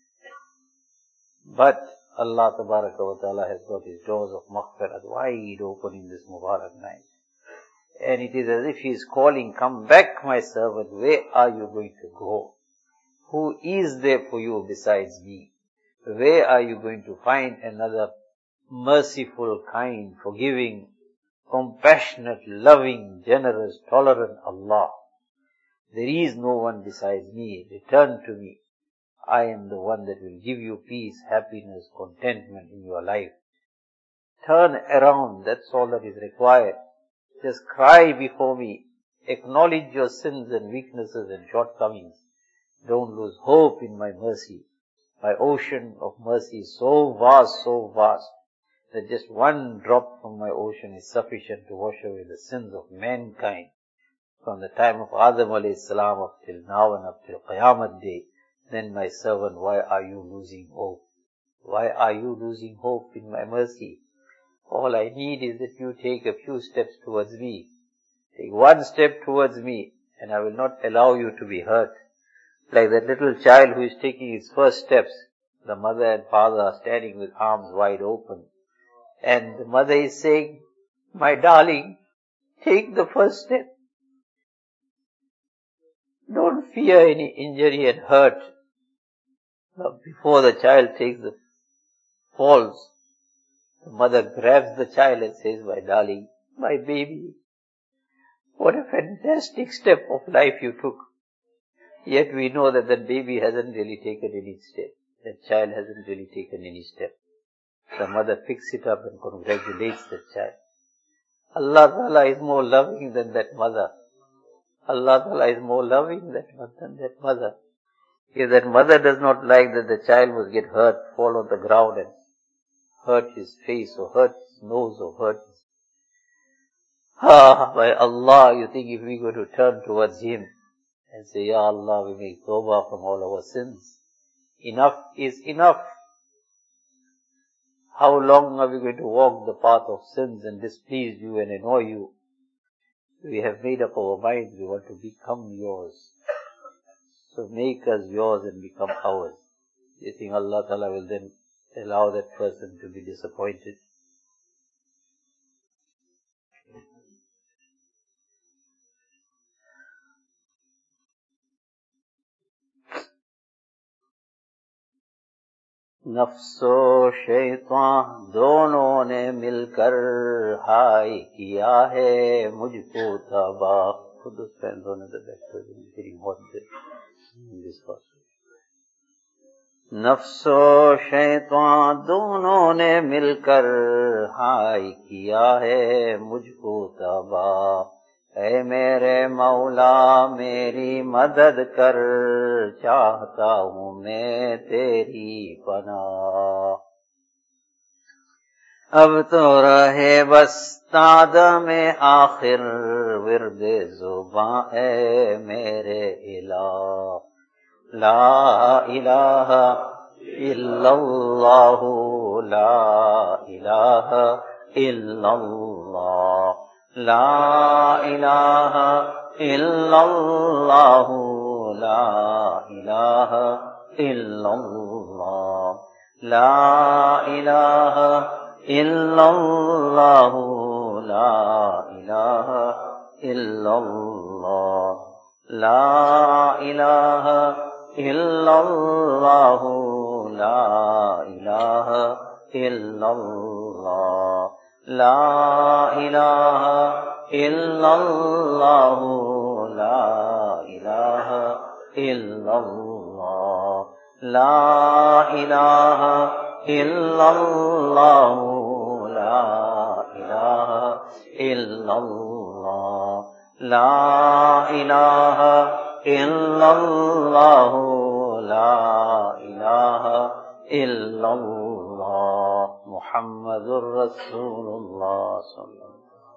But Allah Tabaraka wa Ta'ala has got His doors of maghfirat wide open in this Mubarak night. And it is as if He is calling, come back my servant, where are you going to go? Who is there for you besides me? Where are you going to find another merciful, kind, forgiving, compassionate, loving, generous, tolerant Allah? There is no one besides me. Return to me. I am the one that will give you peace, happiness, contentment in your life. Turn around. That's all that is required. Just cry before me. Acknowledge your sins and weaknesses and shortcomings. Don't lose hope in my mercy. My ocean of mercy is so vast, so vast, that just one drop from my ocean is sufficient to wash away the sins of mankind. From the time of Adam alayhi salam up till now and up till Qiyamah day. Then my servant, why are you losing hope? Why are you losing hope in my mercy? All I need is that you take a few steps towards me. Take one step towards me, and I will not allow you to be hurt. Like that little child who is taking his first steps. The mother and father are standing with arms wide open. And the mother is saying, my darling, take the first step. Don't fear any injury and hurt. But before the child takes the falls, the mother grabs the child and says, my darling, my baby, what a fantastic step of life you took. Yet we know that that baby hasn't really taken any step. That child hasn't really taken any step. The mother picks it up and congratulates the child. Allah Ta'ala is more loving than that mother. Allah Ta'ala is more loving than that mother. If that mother does not like that the child must get hurt, fall on the ground and hurt his face or hurt his nose or hurt his... Ah, by Allah, you think if we go to turn towards him and say, Ya Allah, we make tawbah from all our sins. Enough is enough. How long are we going to walk the path of sins and displease you and annoy you? We have made up our minds, we want to become yours. So make us yours and become ours. Do you think Allah Ta'ala will then allow that person to be disappointed? नफ्सो शैतान दोनों ने मिलकर हाय किया है मुझको तबाह. Put those pens on the back so it's getting hot in this house. नफ्सो शैतान दोनों ने मिलकर हाय किया है मुझको तबाह. ऐ मेरे मौला मेरी मदद कर, चाहता हूँ मैं तेरी पनाह. अब तो रहे बस तादा में आखिर विर्दे ज़ुबां ऐ मेरे इलाह. ला इलाहा इल्लल्लाहु ला इलाहा इल्लल्लाह. La ilaha illallahu la ilaha illallah. La ilaha illallahu la ilaha illallah. La ilaha illallahu la ilaha illallah. La ilaha illallahu la ilaha illallah. La ilaha illallahu la ilaha illallah. La ilaha illallahu la ilaha illallah. Muhammadur Rasulullah sallallahu.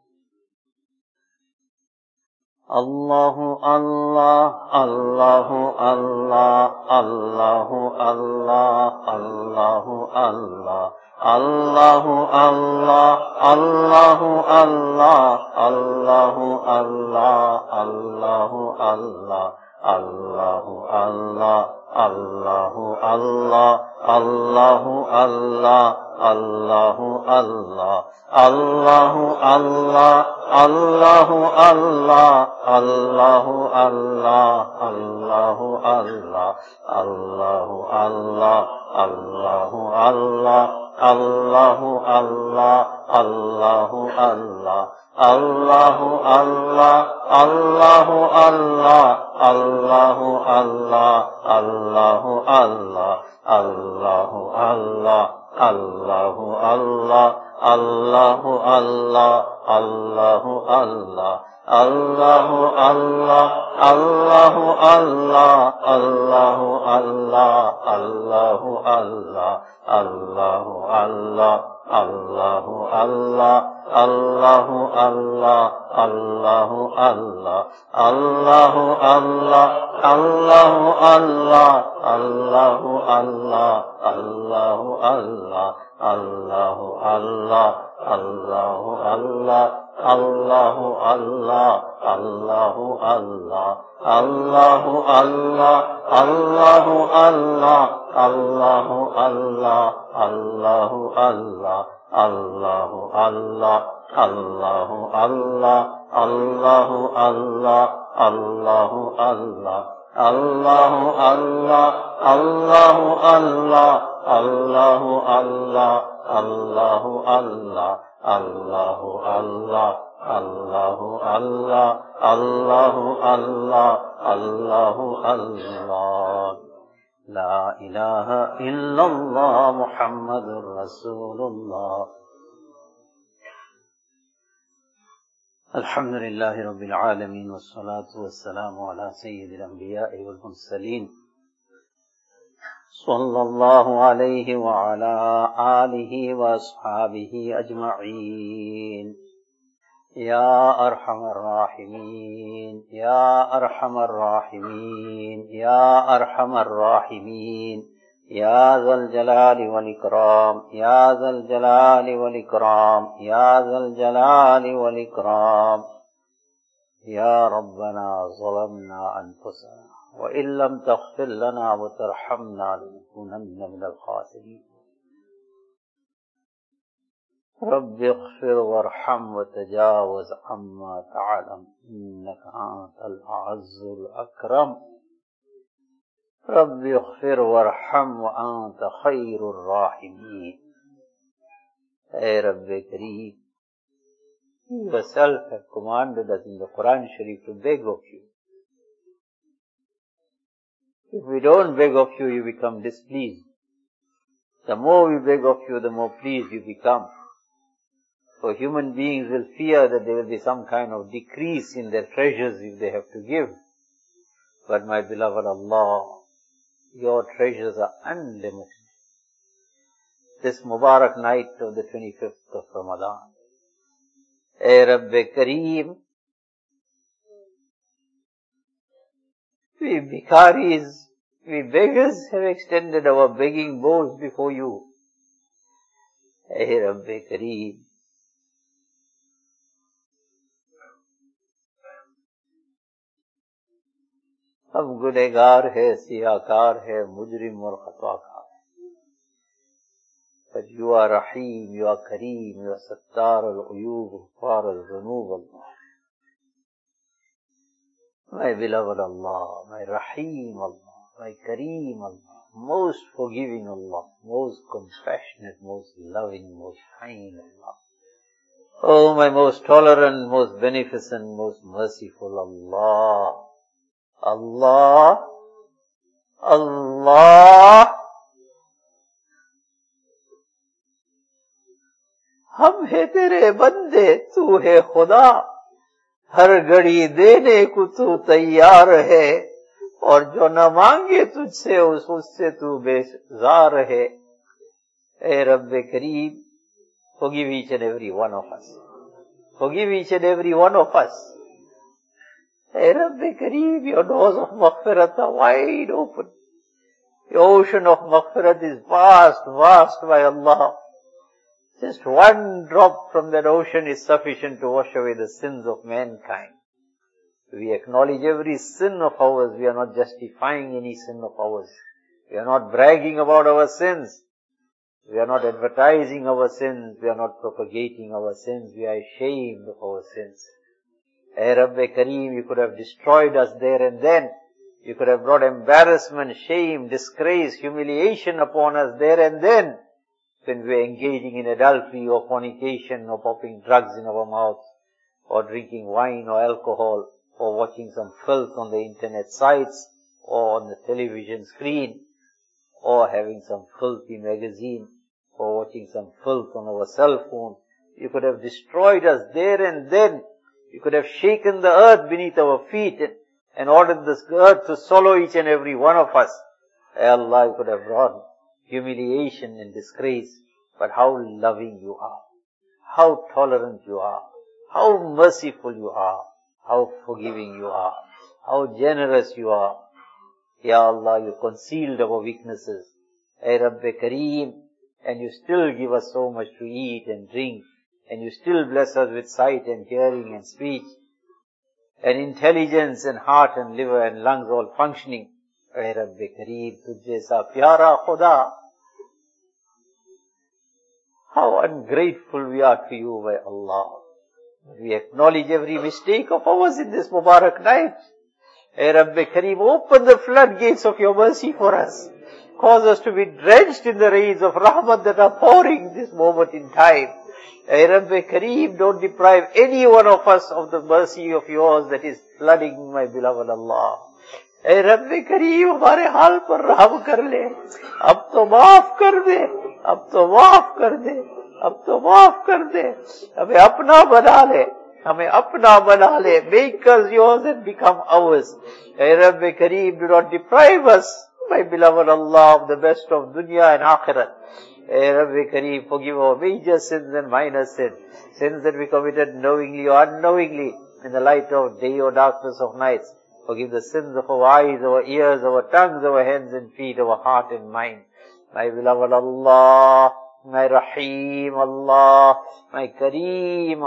Allahu Allah, Allahu Allah, Allahu Allah, Allahu Allah. Allahu Allah, Allahu Allah, Allahu Allah, Allahu Allah. Allahu Allah, Allahu Allah, Allahu Allah, Allahu Allah. Allahu Allah, Allahu Allah, Allahu Allah, Allahu Allah. Allahu Allah, Allahu Allah, Allahu Allah, Allahu Allah. Allahu Allah, Allahu Allah, Allahu Allah, Allahu Allah. Allahu Allah, Allahu Allah, Allahu Allah, Allahu Allah. Allahu Allah, Allahu Allah, Allahu Allah, Allahu Allah. Allahu Allah, Allahu Allah, Allahu Allah, Allahu Allah. Allahu Allah, Allahu Allah, Allahu Allah, Allahu Allah. Allahu Allah, Allahu Allah, Allahu Allah, Allahu Allah. Allahu Allah, Allahu Allah, Allahu Allah, Allahu Allah. Allahu Allah, Allahu Allah, Allahu Allah, Allahu Allah, Allahu Allah, Allahu Allah, Allahu Allah, Allahu Allah, Allahu Allah, Allahu Allah, Allahu Allah, Allahu Allah. La ilaha illallah Muhammadur Rasulullah. Alhamdulillahi Rabbil Alameen, wassalatu wassalamu ala Sayyidil Anbiya'i wal Mursaleen, sallallahu alayhi wa ala alihi wa ashabihi ajma'een. Ya Arhamar Rahimin, Ya Arhamar Rahimin, Ya Arhamar Rahimin, Ya Zal Jalali wal Ikram, Ya Zal Jalali wal Ikram, Ya Zal Jalali wal Ikram. Ya Rabbana zalamna anfusana, wa illam taghfir lana wa tarhamna lanakunanna minal khasirin. Rabbi ighfir warham wa tajawaz amma ta'alam, innaka antal a'azzul akram. Rabbi ighfir warham wa anta khairur rahimin. Hey Rabbi Kareem, you yourself have commanded us in the Quran Sharif to beg of you. If we don't beg of you, you become displeased. The more we beg of you, the more pleased you become. For human beings will fear that there will be some kind of decrease in their treasures if they have to give. But my beloved Allah, your treasures are unlimited. This Mubarak night of the twenty-fifth of Ramadan, Ay Rabbi Kareem, we bhikaris, we beggars have extended our begging bowls before you. Ay Rabbi Kareem, हम गुनहगार है, सियाकार है, मुजरिम और खताकार. But you are Rahim, you are Kareem, you are Sattar al-Uyub, Ghaffar al-Dhunub, Allah. My beloved Allah, my Rahim Allah, my Kareem Allah, most forgiving Allah, most compassionate, most loving, most kind Allah. Oh, my most tolerant, most beneficent, most merciful Allah. Allah, Allah, हम है तेरे बंदे, तू है खुदा, हर घड़ी देने को तू तैयार है, और जो न मांगे तुझसे उस उससे तू बेजार है. ए रब्बे करीम, forgive each and every one of us. Forgive each and every one of us. Hey Rabbi Kareem, your doors of maghfirat are wide open. The ocean of maghfirat is vast, vast by Allah. Just one drop from that ocean is sufficient to wash away the sins of mankind. We acknowledge every sin of ours. We are not justifying any sin of ours. We are not bragging about our sins. We are not advertising our sins. We are not propagating our sins. We are ashamed of our sins. Hey Rabbi Kareem, you could have destroyed us there and then. You could have brought embarrassment, shame, disgrace, humiliation upon us there and then, when we are engaging in adultery or fornication or popping drugs in our mouths, or drinking wine or alcohol, or watching some filth on the internet sites, or on the television screen, or having some filthy magazine, or watching some filth on our cell phone. You could have destroyed us there and then. You could have shaken the earth beneath our feet and, and ordered this earth to swallow each and every one of us. Ay Allah, you could have brought humiliation and disgrace. But how loving you are, how tolerant you are, how merciful you are, how forgiving you are, how generous you are. Ya Allah, you concealed our weaknesses. Ay Rabbi Kareem, and you still give us so much to eat and drink. And you still bless us with sight and hearing and speech, and intelligence and heart and liver and lungs all functioning. Ay Rabbi Kareem, tujh jaisa pyara Khuda. How ungrateful we are to you, by Allah. We acknowledge every mistake of ours in this Mubarak night. Ay Rabbi Kareem, open the floodgates of your mercy for us. Cause us to be drenched in the rains of rahmat that are pouring this moment in time. Ay Rabbi Kareem, don't deprive any one of us of the mercy of yours that is flooding, my beloved Allah. Ay Rabbi Kareem, हमारे हाल पर रहम कर ले. अब तो माफ कर दे. अब तो माफ कर दे. अब तो माफ कर दे. हमें अपना बना ले. हमें अपना बना ले. Make us yours and become ours. Ay Rabbi Kareem, do not deprive us, my beloved Allah, of the best of dunya and akhirat. Ay Rabbi Kareem, forgive our major sins and minor sins. Sins that we committed knowingly or unknowingly in the light of day or darkness of nights. Forgive the sins of our eyes, our ears, our tongues, our hands and feet, our heart and mind. My beloved Allah, my Rahim Allah, my Kareem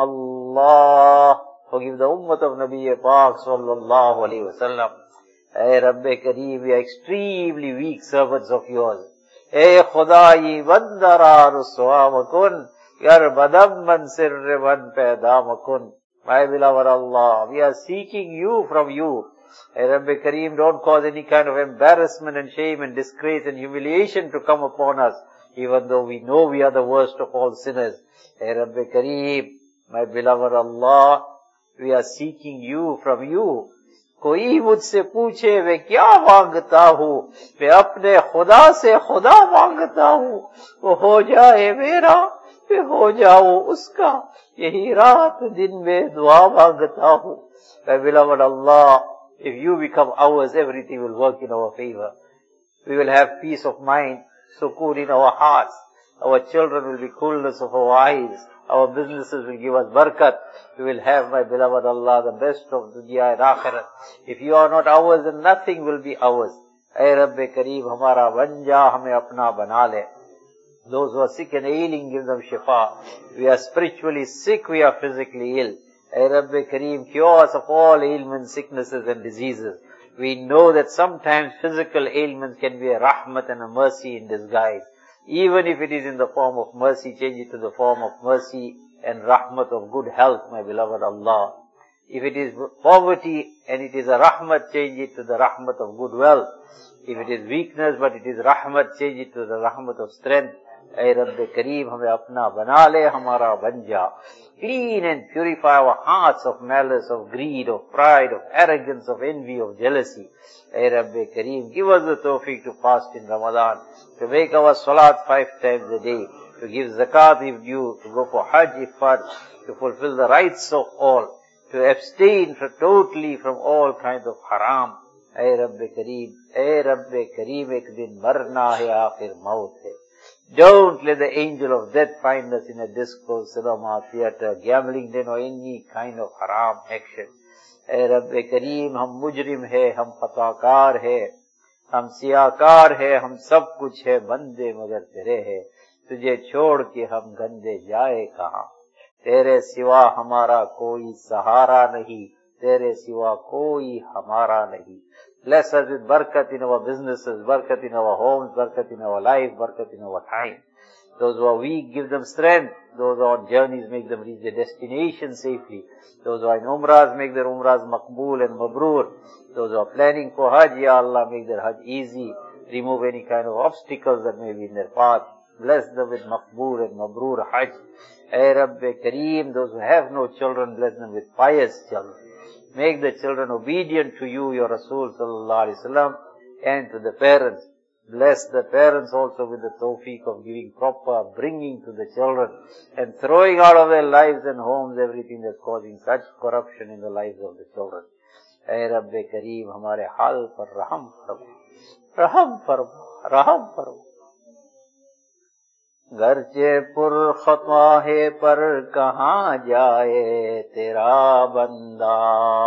Allah. Forgive the ummah of Nabi Pak sallallahu alayhi wa sallam. Ay Rabbi Kareem, we are extremely weak servants of yours. Ay Khudayi bandara ruswa makun, yar badam man sirre man paida makun. My beloved Allah, we are seeking you from you. Ay Rabbi Kareem, don't cause any kind of embarrassment and shame and disgrace and humiliation to come upon us, even though we know we are the worst of all sinners. Ay Rabbi Kareem, my beloved Allah, we are seeking you from you. कोई मुझसे पूछे मैं क्या मांगता हूँ, मैं अपने खुदा से खुदा मांगता हूँ, वो हो जाए मेरा, मैं हो जाऊँ उसका, यही रात दिन में दुआ मांगता हूँ. My beloved Allah, if you become ours, everything will work in our favor. We will have peace of mind, sukoon in our hearts. Our children will be coolness of our eyes. Our businesses will give us barakat. We will have, my beloved Allah, the best of dunya and akhirat. If you are not ours, then nothing will be ours. Ay Rabbi Kareem, hamara banja, hame apna bana le. Those who are sick and ailing, give them shifa. We are spiritually sick, we are physically ill. Ay Rabbi Kareem, cure us of all ailments, sicknesses and diseases. We know that sometimes physical ailments can be a rahmat and a mercy in disguise. Even if it is in the form of mercy, change it to the form of mercy and rahmat of good health, my beloved Allah. If it is poverty and it is a rahmat, change it to the rahmat of good wealth. If it is weakness but it is rahmat, change it to the rahmat of strength. Ay Rabbi Kareem, hame apna bana le, hamara banja. Clean and purify our hearts of malice, of greed, of pride, of arrogance, of envy, of jealousy. Ay Rabbi Kareem, give us the tawfiq to fast in Ramadan, to make our salat five times a day, to give zakat if due, to go for hajj if farj, to fulfill the rights of all, to abstain for totally from all kinds of haram. Ay Rabbi Kareem, Ay Rabbi Kareem, ek din marna hai, aakhir maut hai. Don't let the angel of death find us in a disco, cinema, theatre, gambling den or any kind of haram action. Ay Rabbi Kareem, hum mujrim hai, hum khatakar hai, hum siyakar hai, hum sab kuch hai, bande magar tere hai. तुझे छोड़ के हम गंदे जाए कहाँ, तेरे सिवा हमारा कोई सहारा नहीं, तेरे सिवा कोई हमारा नहीं. Bless us with barakat in our businesses, barakat in our homes, barakat in our life, barakat in our time. Those who are weak, give them strength. Those who are on journeys, make them reach their destination safely. Those who are in umrahs, make their umrahs maqbool and mabrur. Those who are planning for hajj, ya Allah, make their hajj easy. Remove any kind of obstacles that may be in their path. Bless them with maqbool and mabrur hajj. Ay Rabbi Kareem, those who have no children, bless them with pious children. Make the children obedient to you, your Rasul sallallahu alaihi wasallam, and to the parents. Bless the parents also with the tawfiq of giving proper bringing to the children and throwing out of their lives and homes everything that's causing such corruption in the lives of the children. Ay Rabbi Kareem, hamare hal par raham farma, raham farma, raham farma. गर्चे पुर खता है पर कहाँ जाए तेरा बंदा.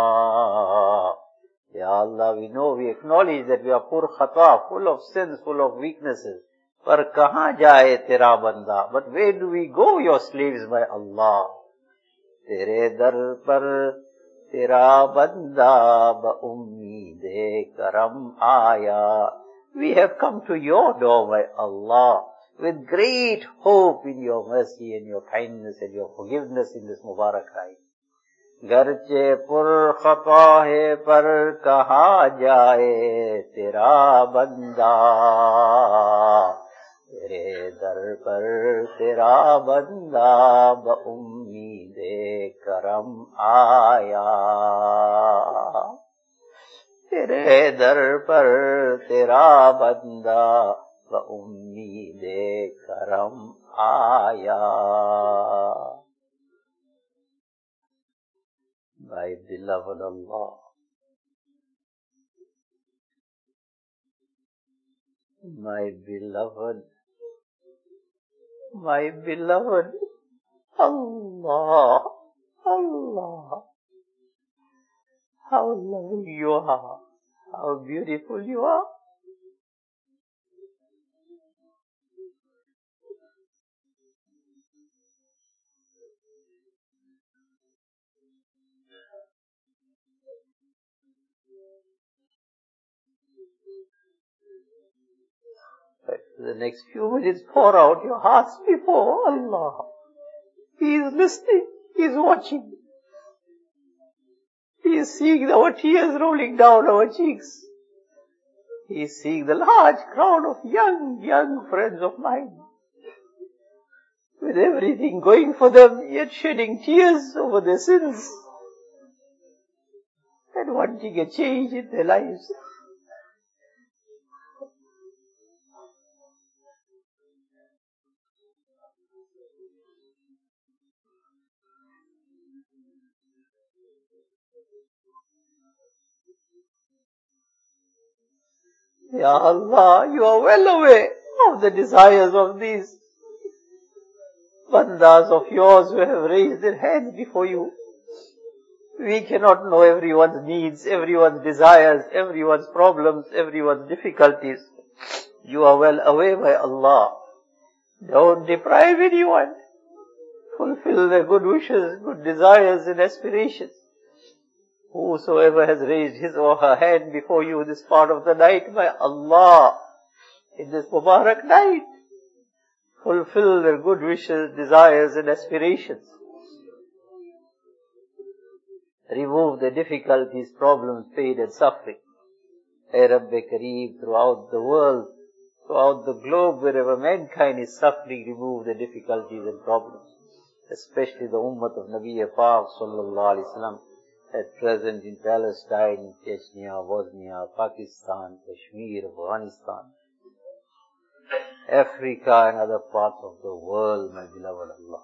Ya Allah, we know, we acknowledge that we are pur khata, full of sins, full of weaknesses. Par kahan jaye tera banda? But where do we go, your slaves, my Allah? Tere dar par tera banda ba ummeed karam aaya. We have come to your door, my Allah, with great hope in your mercy and your kindness and your forgiveness in this Mubarak time. गरचे पुर खता है पर कहा जाए तेरा बंदा, तेरे दर पर तेरा बंदा बउम्मीदे करम आया, तेरे दर पर तेरा बंदा बउम्मीदे करम आया. My beloved Allah, my beloved, my beloved Allah, Allah, how lovely you are, how beautiful you are. For the next few minutes, pour out your hearts before Allah. He is listening, He is watching. He is seeing our tears rolling down our cheeks. He is seeing the large crowd of young, young friends of mine, with everything going for them, yet shedding tears over their sins and wanting a change in their lives. Ya Allah, you are well aware of the desires of these bandas of yours who have raised their hands before you. We cannot know everyone's needs, everyone's desires, everyone's problems, everyone's difficulties. You are well aware, my Allah. Don't deprive anyone. Fulfill their good wishes, good desires and aspirations. Whosoever has raised his or her hand before you this part of the night, my Allah, in this Mubarak night, fulfill their good wishes, desires and aspirations. Remove the difficulties, problems, pain and suffering. Ay Rabbi Kareem, throughout the world, throughout the globe, wherever mankind is suffering, remove the difficulties and problems. Especially the Ummah of Nabi Pak Sallallahu Alaihi Wasallam, at present in Palestine, Chechnya, Bosnia, Pakistan, Kashmir, Afghanistan, Africa and other parts of the world, my beloved Allah.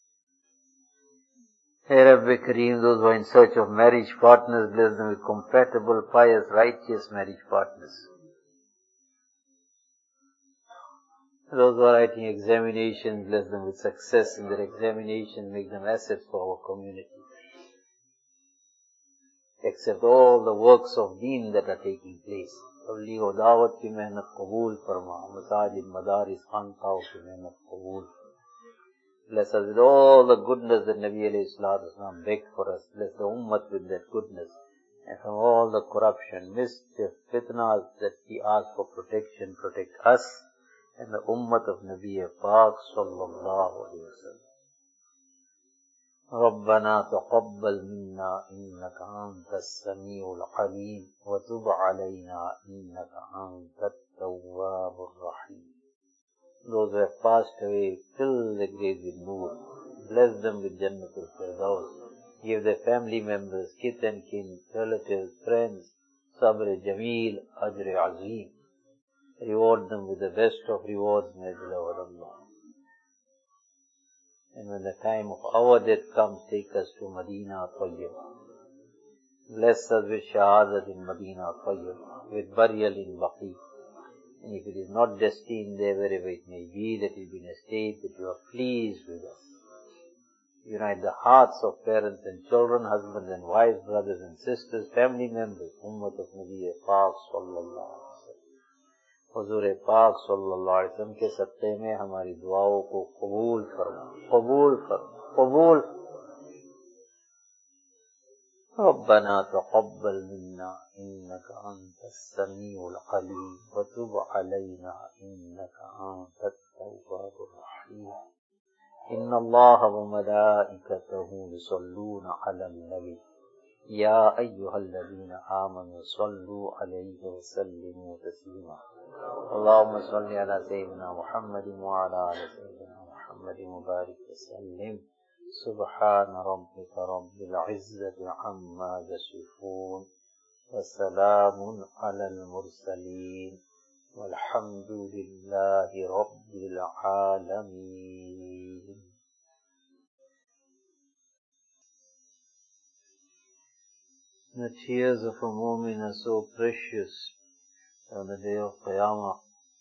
Hey Rabbi Kareem, those who are in search of marriage partners, bless them with compatible, pious, righteous marriage partners. Those who are writing examinations, bless them with success in their examination, make them assets for our community. Accept all the works of deen that are taking place. Tabligh o dawat ki mehnat qabool farma, masajid, madaris, khanqah ki mehnat qabool. Bless us with all the goodness that Nabi alayhi salatu wasalam begged for us. Bless the ummah with that goodness. And from all the corruption, mischief, fitnas that He asked for protection, protect us and the ummah of Nabi Pak sallallahu alayhi wa sallam. ربنا تقبل منا إنك أنت السميع العليم وتب علينا إنك أنت التواب الرحيم. Those who have passed away, fill the graves with nur. Bless them with Jannatul Firdaus. Give their family members, kith and kin, relatives, friends, sabr jameel, ajr azim. Reward them with the best of rewards, my beloved Allah. And when the time of our death comes, take us to Medina Tayyib. Bless us with shahadat in Medina Tayyib, with burial in Baqi. And if it is not destined there, wherever it may be, that it be in a state that you are pleased with us. Unite the hearts of parents and children, husbands and wives, brothers and sisters, family members, Ummah of Nabi Pak Sallallahu Alaihi Wasallam. हुजूर पाक सल्लल्लाहु अलैहि वसल्लम के सत्ते में हमारी दुआओं को कबूल फरमा, कबूल फरमा, कबूल। रब्बना तक़ब्बल मिन्ना इन्नका अंतस समीउल अलीम व तुब अलैना इन्नका अंतत तव्वाबुर रहीम। إن الله وملائكته يصلون على النبي يا أيها الذين آمنوا صلوا عليه وسلموا تسليما اللهم صل على سيدنا محمد وعلى آل سيدنا محمد وبارك وسلم سبحان ربك رب العزة عما يصفون وسلام على المرسلين والحمد لله رب العالمين. The tears of a mu'min are so precious on the day of Qiyamah.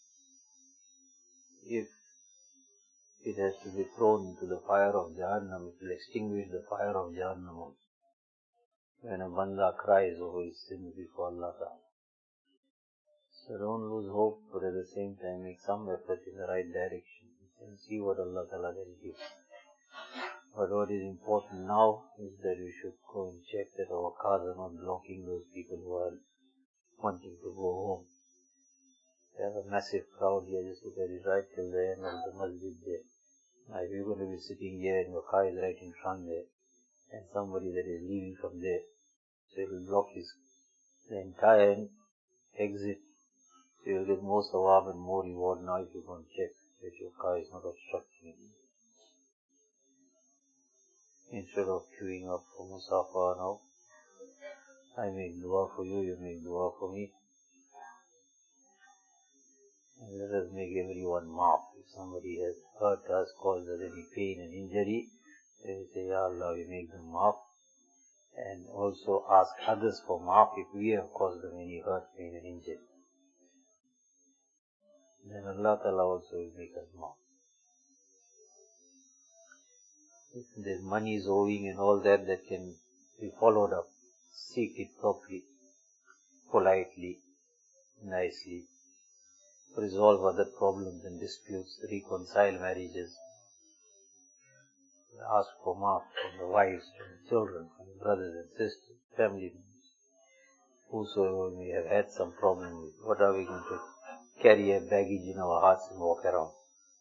If it has to be thrown into the fire of Jahannam, it will extinguish the fire of Jahannam. When a banda cries over his sins before Allah Ta'ala. So don't lose hope, but at the same time make some effort in the right direction and see what Allah Ta'ala will give. But what is important now is that we should go and check that our cars are not blocking those people who are wanting to go home. They have a massive crowd here, just look at it right till the end of the masjid there. Now if you're going to be sitting here and your car is right in front there, and somebody that is leaving from there, so it will block his, the entire exit. So you'll get more sawab and more reward now if you go and check that your car is not obstructing you. Instead of queuing up for Musafa now, I make dua for you, you make dua for me. And let us make everyone maaf. If somebody has hurt us, caused us any pain and injury, then we say, Ya Allah, we make them maaf. And also ask others for maaf if we have caused them any hurt, pain and injury. Then Allah Ta'ala also will make us maaf. If there's money is owing and all that, that can be followed up. Seek it properly, politely, nicely. Resolve other problems and disputes, reconcile marriages. Ask for maaf from the wives, from the children, from the brothers and sisters, family members. Whosoever we have had some problem with, what are we going to carry a baggage in our hearts and walk around?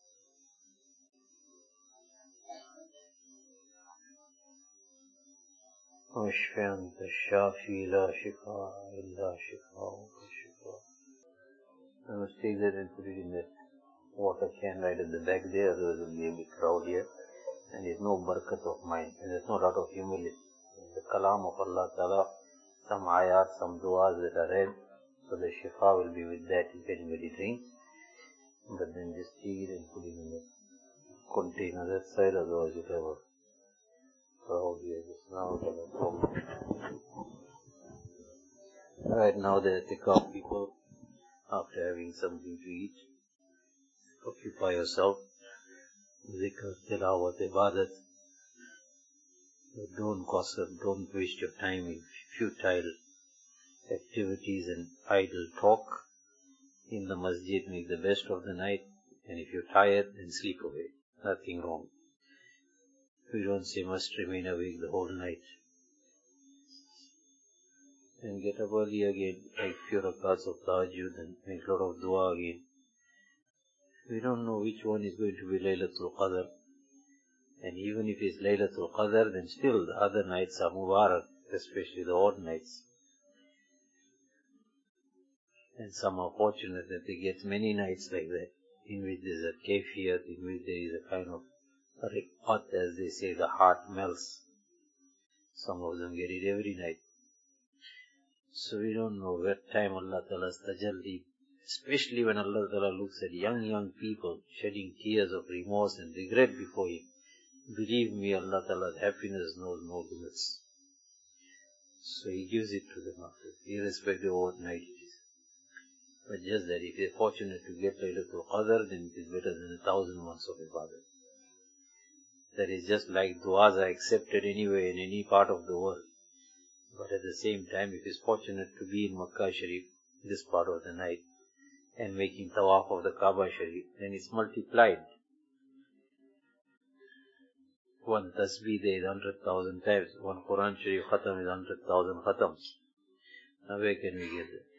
واشفِ أنت الشافي لا شفاء إلا شفاءك شفاء. I must take that and put it in that water can right at the back there, otherwise there will be a big crowd here. And there is no barakat of mind, and there is no lot of humility. The kalam of Allah Ta'ala, some ayat, some du'as that are read, so the shifa will be with that if anybody drinks. But then just take it and put it in the container that side, otherwise you have a crowd here just now. Right now the itikaf people, after having something to eat, occupy yourself. Zikr, tilawat, ibadat. Don't gossip, don't waste your time in futile activities and idle talk. In the masjid, make the best of the night, and if you're tired, then sleep away. Nothing wrong. We don't say must remain awake the whole night. Then get up early again, take few rakats of tahajjud and make a lot of dua again. We don't know which one is going to be Laylatul Qadr. And even if it's Laylatul Qadr, then still the other nights are Mubarak, especially the odd nights. And some are fortunate that they get many nights like that, in which there is a kafiyat, in which there is a kind of riqat, as they say, the heart melts. Some of them get it every night. So we don't know what time Allah Ta'ala's tajalli, especially when Allah Ta'ala looks at young, young people shedding tears of remorse and regret before Him. Believe me, Allah Ta'ala's happiness knows no limits. So He gives it to them after, irrespective of what night it is. But just that if they're fortunate to get Laylatul Qadr, then it is better than a thousand months of ibadah. That is just like du'as are accepted anywhere in any part of the world. But at the same time, if it's fortunate to be in Makkah Sharif, this part of the night, and making tawaf of the Kaaba Sharif, then it's multiplied. One tasbih there is hundred thousand times. One Quran Sharif khatam is hundred thousand khatams. Now where can we get that?